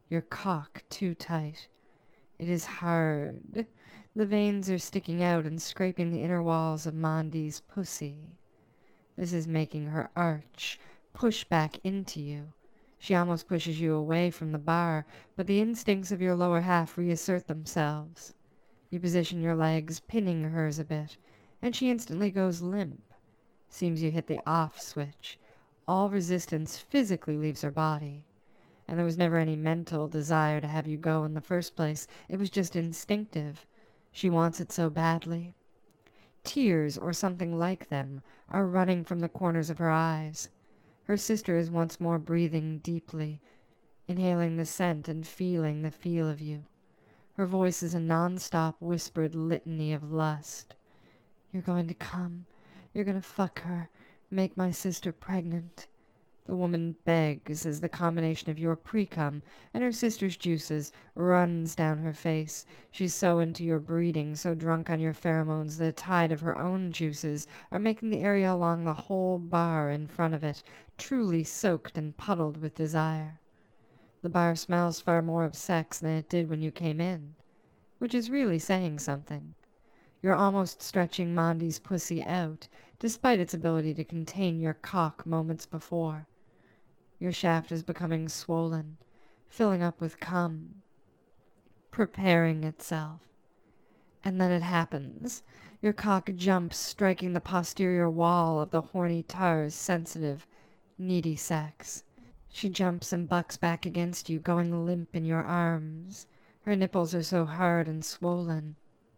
Your cock too tight. It is hard. The veins are sticking out and scraping the inner walls of Mandi's pussy. This is making her arch, push back into you. She almost pushes you away from the bar, but the instincts of your lower half reassert themselves. You position your legs, pinning hers a bit, and she instantly goes limp. Seems you hit the off switch. All resistance physically leaves her body. And there was never any mental desire to have you go in the first place. It was just instinctive. She wants it so badly. Tears, or something like them, are running from the corners of her eyes. Her sister is once more breathing deeply, inhaling the scent and feeling the feel of you. Her voice is a non-stop whispered litany of lust. You're going to come. You're going to fuck her. Make my sister pregnant. The woman begs as the combination of your pre-cum and her sister's juices runs down her face. She's so into your breeding, so drunk on your pheromones, the tide of her own juices are making the area along the whole bar in front of it truly soaked and puddled with desire. The bar smells far more of sex than it did when you came in, which is really saying something. You're almost stretching Mandi's pussy out, despite its ability to contain your cock moments before. Your shaft is becoming swollen, filling up with cum, preparing itself. And then it happens. Your cock jumps, striking the posterior wall of the horny tar's sensitive, needy sex. She jumps and bucks back against you, going limp in your arms. Her nipples are so hard and swollen.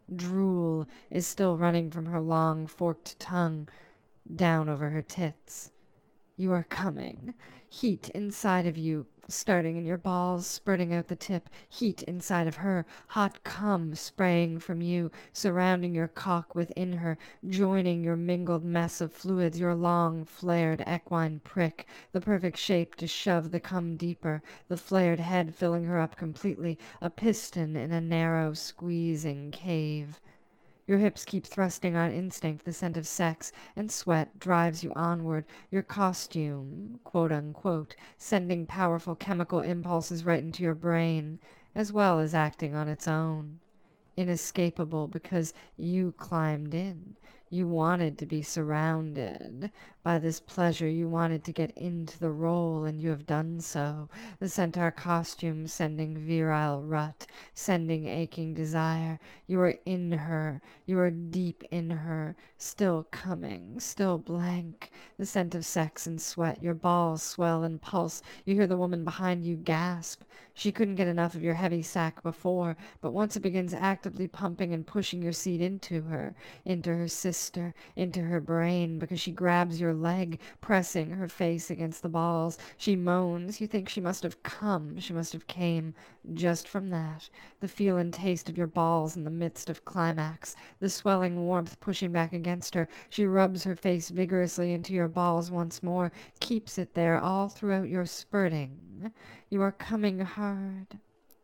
Drool is still running from her long, forked tongue down over her tits. You are coming. Heat inside of you, starting in your balls, spurting out the tip. Heat inside of her, hot cum spraying from you, surrounding your cock within her, joining your mingled mess of fluids, your long, flared equine prick, the perfect shape to shove the cum deeper, the flared head filling her up completely, a piston in a narrow, squeezing cave. Your hips keep thrusting on instinct. The scent of sex and sweat drives you onward. Your costume, quote unquote, sending powerful chemical impulses right into your brain, as well as acting on its own. Inescapable because you climbed in. You wanted to be surrounded by this pleasure. You wanted to get into the role, and you have done so. The centaur costume sending virile rut, sending aching desire. You are in her. You are deep in her. Still coming. Still blank. The scent of sex and sweat. Your balls swell and pulse. You hear the woman behind you gasp. She couldn't get enough of your heavy sack before, but once it begins actively pumping and pushing your seed into her, into her sister, into her brain, because she grabs your leg, pressing her face against the balls. She moans. You think she must have come. She must have came just from that. The feel and taste of your balls in the midst of climax. The swelling warmth pushing back against her. She rubs her face vigorously into your balls once more, keeps it there all throughout your spurting. You are coming hard.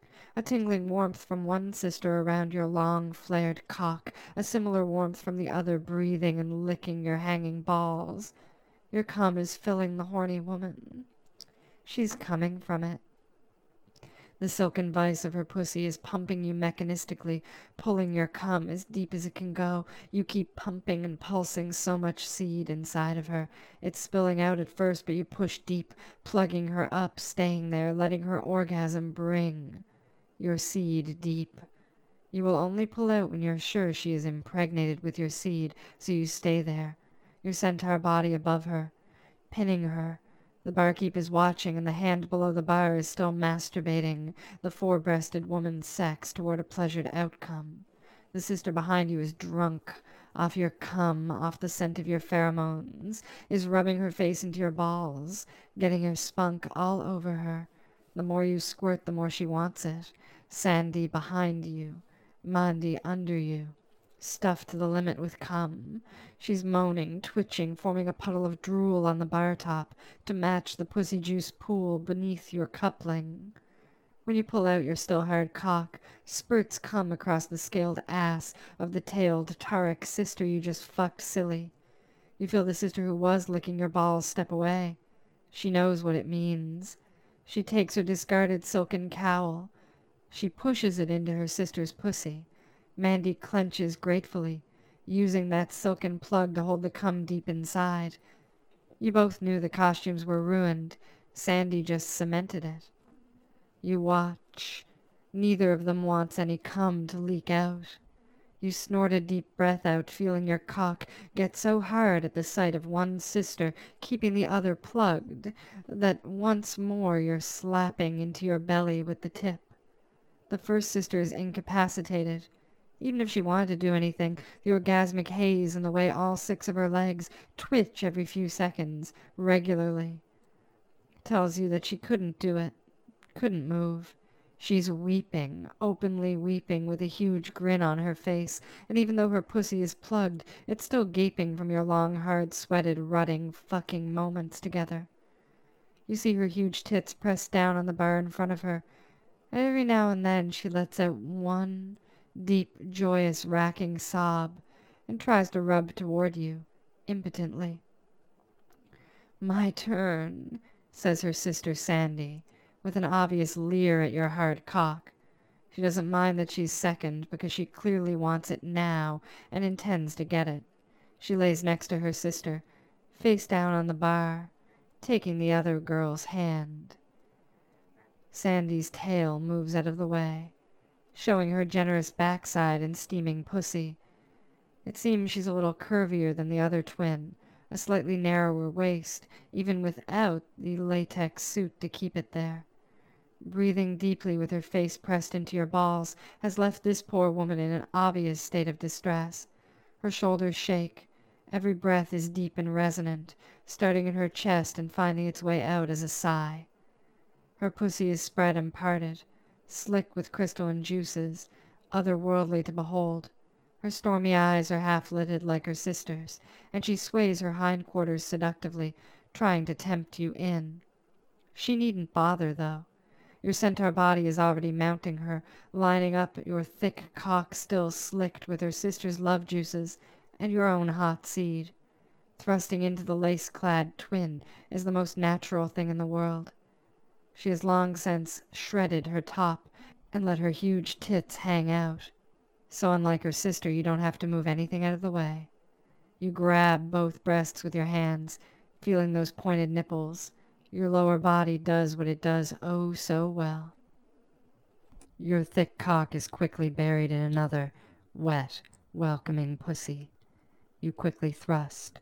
A tingling warmth from one sister around your long, flared cock, a similar warmth from the other breathing and licking your hanging balls. Your cum is filling the horny woman. She's coming from it. The silken vice of her pussy is pumping you mechanistically, pulling your cum as deep as it can go. You keep pumping and pulsing so much seed inside of her. It's spilling out at first, but you push deep, plugging her up, staying there, letting her orgasm bring your seed deep. You will only pull out when you're sure she is impregnated with your seed, so you stay there, your centaur body above her, pinning her. The barkeep is watching, and the hand below the bar is still masturbating the four-breasted woman's sex toward a pleasured outcome. The sister behind you is drunk, off your cum, off the scent of your pheromones, is rubbing her face into your balls, getting her spunk all over her. The more you squirt, the more she wants it. Sandy behind you, Mandi under you, stuffed to the limit with cum. She's moaning, twitching, forming a puddle of drool on the bar top to match the pussy juice pool beneath your coupling. When you pull out your still hard cock, spurts come across the scaled ass of the tailed Tarek sister you just fucked silly. You feel the sister who was licking your balls step away. She knows what it means. She takes her discarded silken cowl. She pushes it into her sister's pussy. Mandy clenches gratefully, using that silken plug to hold the cum deep inside. You both knew the costumes were ruined. Sandy just cemented it. You watch. Neither of them wants any cum to leak out. You snort a deep breath out, feeling your cock get so hard at the sight of one sister keeping the other plugged that once more you're slapping into your belly with the tip. The first sister is incapacitated. Even if she wanted to do anything, the orgasmic haze and the way all six of her legs twitch every few seconds, regularly, tells you that she couldn't do it, couldn't move. She's weeping, openly weeping, with a huge grin on her face, and even though her pussy is plugged, it's still gaping from your long, hard, sweated, rutting, fucking moments together. You see her huge tits pressed down on the bar in front of her. Every now and then she lets out one deep, joyous, racking sob and tries to rub toward you, impotently. "My turn," says her sister Sandy, with an obvious leer at your hard cock. She doesn't mind that she's second, because she clearly wants it now and intends to get it. She lays next to her sister, face down on the bar, taking the other girl's hand. Sandy's tail moves out of the way, showing her generous backside and steaming pussy. It seems she's a little curvier than the other twin, a slightly narrower waist, even without the latex suit to keep it there. Breathing deeply with her face pressed into your balls has left this poor woman in an obvious state of distress. Her shoulders shake. Every breath is deep and resonant, starting in her chest and finding its way out as a sigh. Her pussy is spread and parted, slick with crystalline juices, otherworldly to behold. Her stormy eyes are half-lidded like her sister's, and she sways her hindquarters seductively, trying to tempt you in. She needn't bother, though. Your centaur body is already mounting her, lining up your thick cock still slicked with her sister's love juices and your own hot seed. Thrusting into the lace-clad twin is the most natural thing in the world. She has long since shredded her top and let her huge tits hang out. So unlike her sister, you don't have to move anything out of the way. You grab both breasts with your hands, feeling those pointed nipples. Your lower body does what it does oh so well. Your thick cock is quickly buried in another, wet, welcoming pussy. You quickly thrust.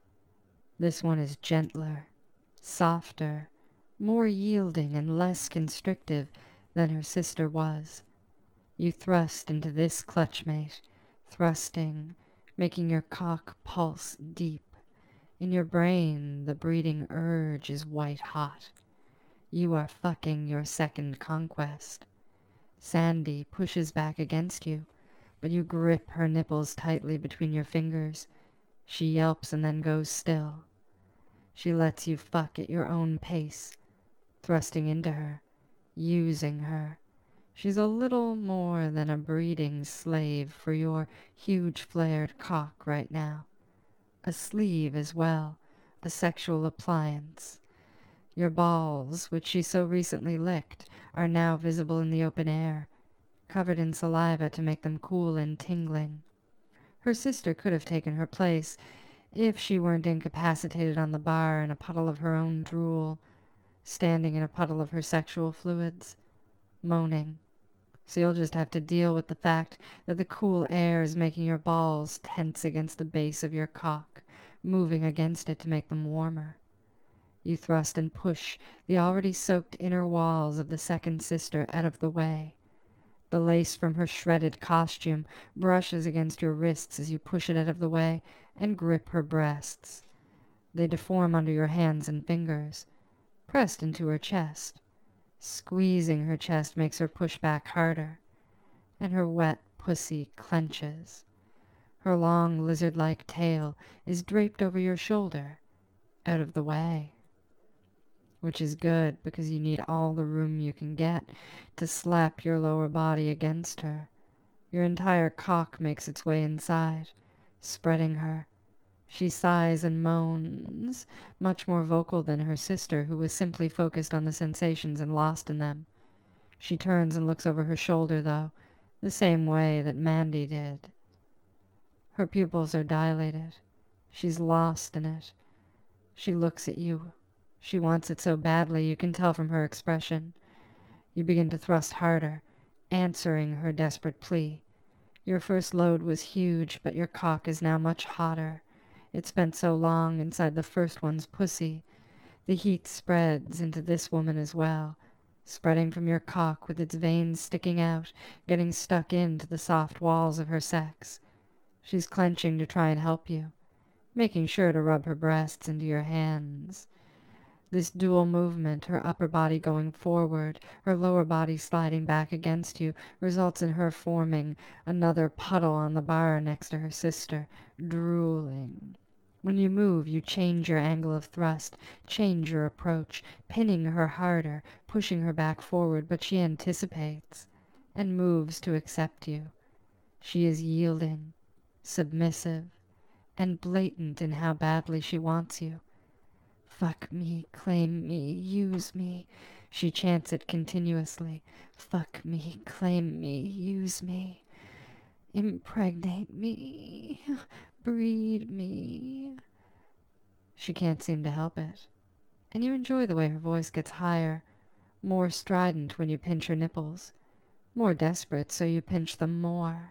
This one is gentler, softer, more yielding and less constrictive than her sister was. You thrust into this clutchmate, thrusting, making your cock pulse deep. In your brain, the breeding urge is white hot. You are fucking your second conquest. Sandy pushes back against you, but you grip her nipples tightly between your fingers. She yelps and then goes still. She lets you fuck at your own pace, thrusting into her, using her. She's a little more than a breeding slave for your huge flared cock right now. A sleeve as well, a sexual appliance. Your balls, which she so recently licked, are now visible in the open air, covered in saliva to make them cool and tingling. Her sister could have taken her place, if she weren't incapacitated on the bar in a puddle of her own drool, standing in a puddle of her sexual fluids, moaning. So you'll just have to deal with the fact that the cool air is making your balls tense against the base of your cock, moving against it to make them warmer. You thrust and push the already soaked inner walls of the second sister out of the way. The lace from her shredded costume brushes against your wrists as you push it out of the way and grip her breasts. They deform under your hands and fingers, pressed into her chest. Squeezing her chest makes her push back harder, and her wet pussy clenches. Her long lizard-like tail is draped over your shoulder, out of the way. Which is good, because you need all the room you can get to slap your lower body against her. Your entire cock makes its way inside, spreading her, She sighs and moans, much more vocal than her sister, who was simply focused on the sensations and lost in them. She turns and looks over her shoulder, though, the same way that Mandy did. Her pupils are dilated. She's lost in it. She looks at you. She wants it so badly, you can tell from her expression. You begin to thrust harder, answering her desperate plea. Your first load was huge, but your cock is now much hotter. It spent so long inside the first one's pussy. The heat spreads into this woman as well, spreading from your cock with its veins sticking out, getting stuck into the soft walls of her sex. She's clenching to try and help you, making sure to rub her breasts into your hands. This dual movement, her upper body going forward, her lower body sliding back against you, results in her forming another puddle on the bar next to her sister, drooling. When you move, you change your angle of thrust, change your approach, pinning her harder, pushing her back forward, but she anticipates and moves to accept you. She is yielding, submissive, and blatant in how badly she wants you. Fuck me, claim me, use me. She chants it continuously. Fuck me, claim me, use me. Impregnate me, breed me. She can't seem to help it. And you enjoy the way her voice gets higher, more strident when you pinch her nipples, more desperate so you pinch them more.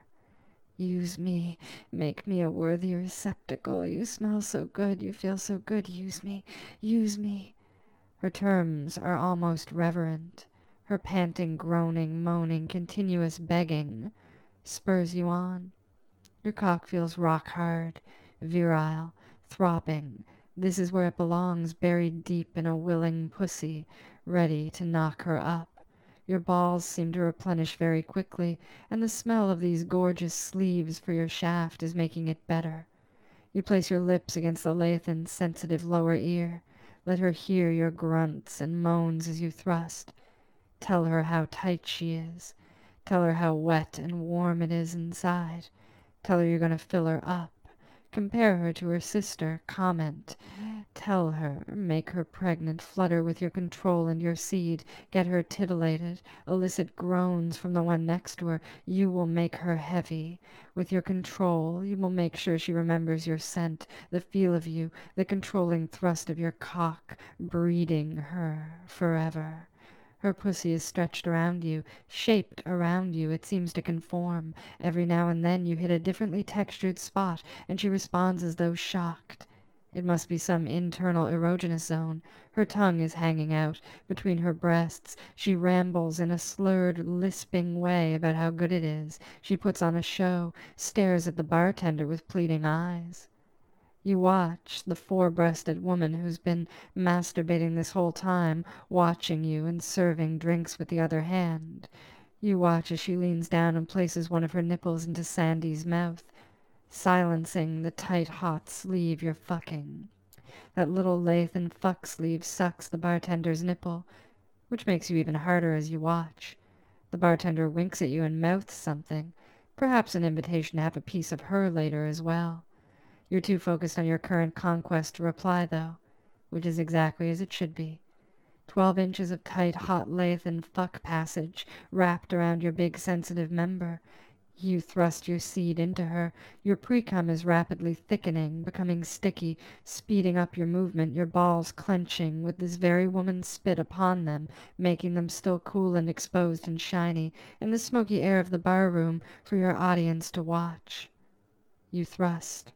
Use me, make me a worthy receptacle. You smell so good, you feel so good. Use me, use me. Her terms are almost reverent. Her panting, groaning, moaning, continuous begging spurs you on. Your cock feels rock hard, virile, throbbing. This is where it belongs, buried deep in a willing pussy, ready to knock her up. Your balls seem to replenish very quickly, and the smell of these gorgeous sleeves for your shaft is making it better. You place your lips against the Lathan's sensitive lower ear. Let her hear your grunts and moans as you thrust. Tell her how tight she is. Tell her how wet and warm it is inside. Tell her you're going to fill her up. Compare her to her sister. Comment. Tell her. Make her pregnant. Flutter with your control and your seed. Get her titillated. Elicit groans from the one next to her. You will make her heavy. With your control, you will make sure she remembers your scent, the feel of you, the controlling thrust of your cock, breeding her forever. Her pussy is stretched around you, shaped around you. It seems to conform. Every now and then you hit a differently textured spot, and she responds as though shocked. It must be some internal erogenous zone. Her tongue is hanging out between her breasts. She rambles in a slurred, lisping way about how good it is. She puts on a show, stares at the bartender with pleading eyes. You watch the four-breasted woman who's been masturbating this whole time, watching you and serving drinks with the other hand. You watch as she leans down and places one of her nipples into Sandy's mouth, silencing the tight, hot sleeve you're fucking. That little Lathan fuck sleeve sucks the bartender's nipple, which makes you even harder as you watch. The bartender winks at you and mouths something, perhaps an invitation to have a piece of her later as well. You're too focused on your current conquest to reply, though, which is exactly as it should be. Twelve inches of tight, hot Lathan fuck passage wrapped around your big, sensitive member. You thrust your seed into her. Your precum is rapidly thickening, becoming sticky, speeding up your movement, your balls clenching with this very woman's spit upon them, making them still cool and exposed and shiny in the smoky air of the bar room for your audience to watch. You thrust.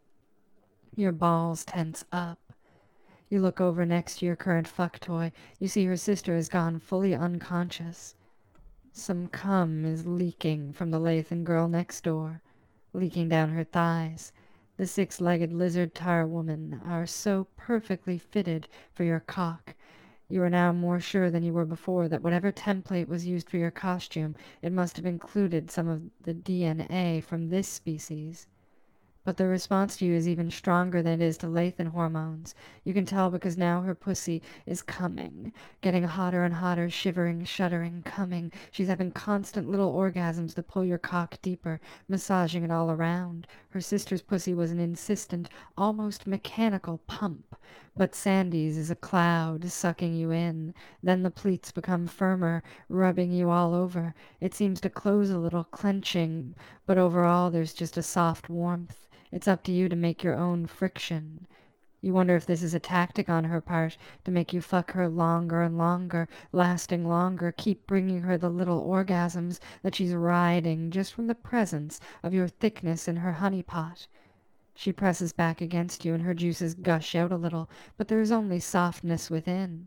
Your balls tense up. You look over next to your current fuck toy. You see her sister has gone fully unconscious. Some cum is leaking from the Lathan girl next door, leaking down her thighs. The six-legged lizard tar woman are so perfectly fitted for your cock. You are now more sure than you were before that whatever template was used for your costume, it must have included some of the D N A from this species. But the response to you is even stronger than it is to Lathan hormones. You can tell because now her pussy is coming, getting hotter and hotter, shivering, shuddering, coming. She's having constant little orgasms that pull your cock deeper, massaging it all around. Her sister's pussy was an insistent, almost mechanical pump. But Sandy's is a cloud sucking you in. Then the pleats become firmer, rubbing you all over. It seems to close a little, clenching, but overall there's just a soft warmth. It's up to you to make your own friction. You wonder if this is a tactic on her part to make you fuck her longer and longer, lasting longer, keep bringing her the little orgasms that she's riding just from the presence of your thickness in her honey pot. She presses back against you and her juices gush out a little, but there is only softness within.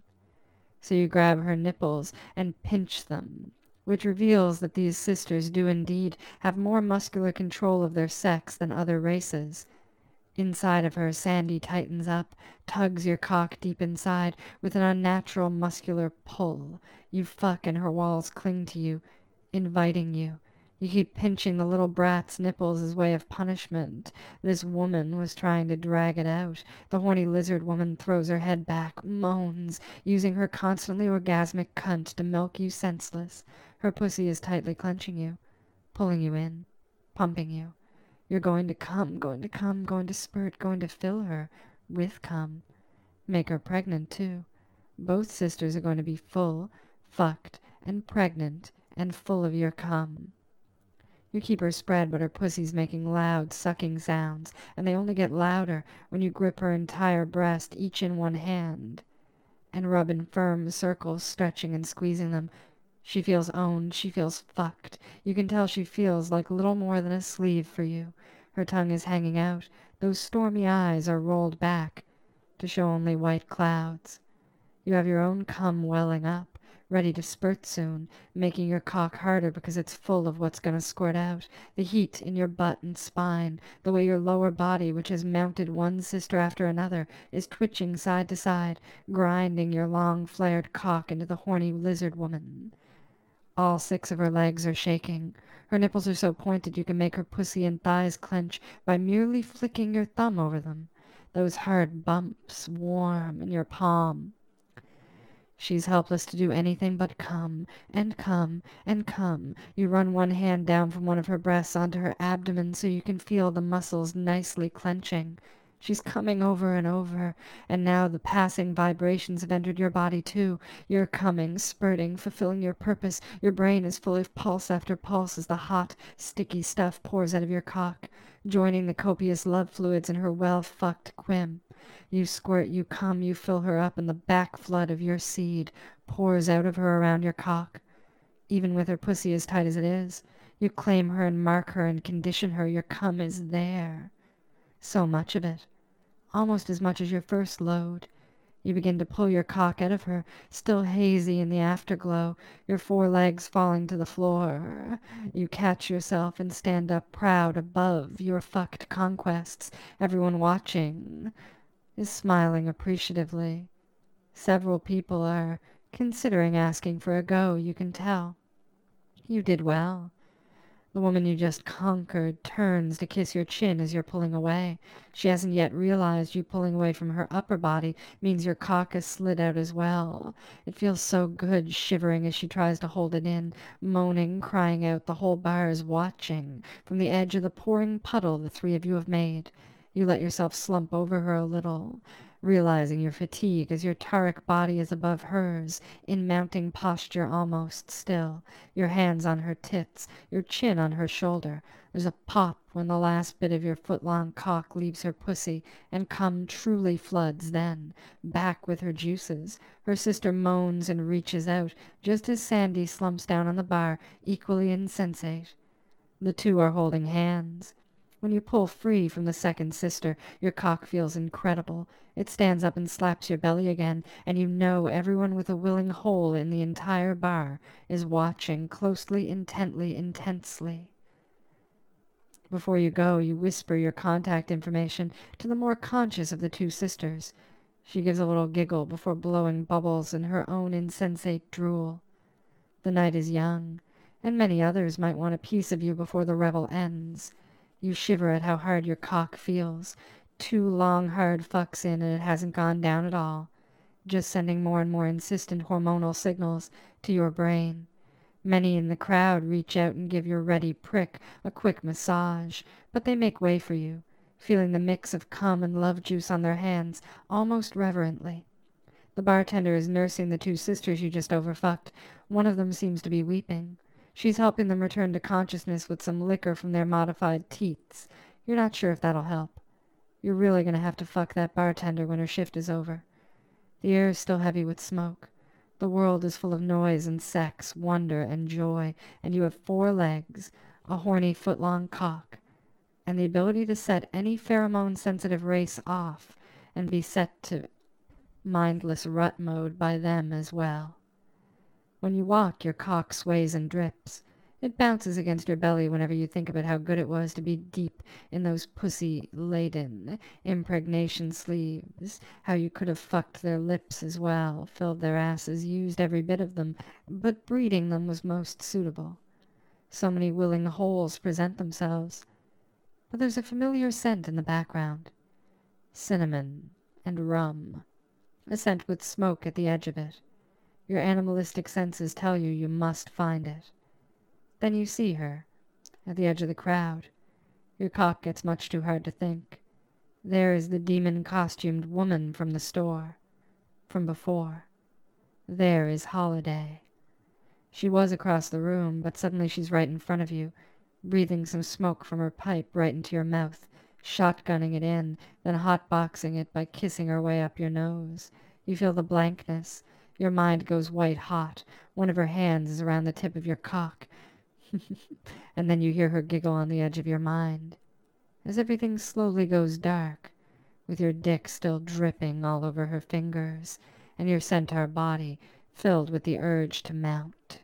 So you grab her nipples and pinch them, which reveals that these sisters do indeed have more muscular control of their sex than other races. Inside of her, Sandy tightens up, tugs your cock deep inside with an unnatural muscular pull. You fuck and her walls cling to you, inviting you. You keep pinching the little brat's nipples as way of punishment. This woman was trying to drag it out. The horny lizard woman throws her head back, moans, using her constantly orgasmic cunt to milk you senseless. Her pussy is tightly clenching you, pulling you in, pumping you. You're going to come, going to come, going to spurt, going to fill her with cum. Make her pregnant, too. Both sisters are going to be full, fucked, and pregnant, and full of your cum. You keep her spread, but her pussy's making loud, sucking sounds, and they only get louder when you grip her entire breast, each in one hand, and rub in firm circles, stretching and squeezing them. She feels owned, she feels fucked. You can tell she feels like little more than a sleeve for you. Her tongue is hanging out. Those stormy eyes are rolled back to show only white clouds. You have your own cum welling up, ready to spurt soon, making your cock harder because it's full of what's going to squirt out. The heat in your butt and spine, the way your lower body, which has mounted one sister after another, is twitching side to side, grinding your long flared cock into the horny lizard woman. All six of her legs are shaking. Her nipples are so pointed you can make her pussy and thighs clench by merely flicking your thumb over them. Those hard bumps, warm in your palm. She's helpless to do anything but come, and come, and come. You run one hand down from one of her breasts onto her abdomen so you can feel the muscles nicely clenching. She's coming over and over, and now the passing vibrations have entered your body too. You're coming, spurting, fulfilling your purpose. Your brain is full of pulse after pulse as the hot, sticky stuff pours out of your cock, joining the copious love fluids in her well-fucked quim. You squirt, you come, you fill her up, and the back flood of your seed pours out of her around your cock. Even with her pussy as tight as it is, you claim her and mark her and condition her. Your cum is there. So much of it. Almost as much as your first load. You begin to pull your cock out of her, still hazy in the afterglow, your four legs falling to the floor. You catch yourself and stand up proud above your fucked conquests. Everyone watching is smiling appreciatively. Several people are considering asking for a go, you can tell. You did well. The woman you just conquered turns to kiss your chin as you're pulling away. She hasn't yet realized you pulling away from her upper body means your cock has slid out as well. It feels so good, shivering as she tries to hold it in, moaning, crying out. The whole bar is watching from the edge of the pouring puddle the three of you have made. You let yourself slump over her a little, realizing your fatigue as your tauric body is above hers, in mounting posture almost still, your hands on her tits, your chin on her shoulder. There's a pop when the last bit of your foot-long cock leaves her pussy, and cum truly floods then, back with her juices. Her sister moans and reaches out, just as Sandy slumps down on the bar, equally insensate. The two are holding hands. When you pull free from the second sister, your cock feels incredible. It stands up and slaps your belly again, and you know everyone with a willing hole in the entire bar is watching closely, intently, intensely. Before you go, you whisper your contact information to the more conscious of the two sisters. She gives a little giggle before blowing bubbles in her own insensate drool. The night is young, and many others might want a piece of you before the revel ends. You shiver at how hard your cock feels. Two long, hard fucks in and it hasn't gone down at all, just sending more and more insistent hormonal signals to your brain. Many in the crowd reach out and give your ready prick a quick massage, but they make way for you, feeling the mix of cum and love juice on their hands almost reverently. The bartender is nursing the two sisters you just overfucked. One of them seems to be weeping. She's helping them return to consciousness with some liquor from their modified teats. You're not sure if that'll help. You're really gonna have to fuck that bartender when her shift is over. The air is still heavy with smoke. The world is full of noise and sex, wonder and joy, and you have four legs, a horny foot-long cock, and the ability to set any pheromone-sensitive race off and be set to mindless rut mode by them as well. When you walk, your cock sways and drips. It bounces against your belly whenever you think about how good it was to be deep in those pussy-laden impregnation sleeves, how you could have fucked their lips as well, filled their asses, used every bit of them, but breeding them was most suitable. So many willing holes present themselves. But there's a familiar scent in the background. Cinnamon and rum. A scent with smoke at the edge of it. Your animalistic senses tell you you must find it. Then you see her, at the edge of the crowd. Your cock gets much too hard to think. There is the demon-costumed woman from the store. From before. There is Holiday. She was across the room, but suddenly she's right in front of you, breathing some smoke from her pipe right into your mouth, shotgunning it in, then hotboxing it by kissing her way up your nose. You feel the blankness. Your mind goes white hot. One of her hands is around the tip of your cock. And then you hear her giggle on the edge of your mind, as everything slowly goes dark, with your dick still dripping all over her fingers, and your centaur body filled with the urge to mount.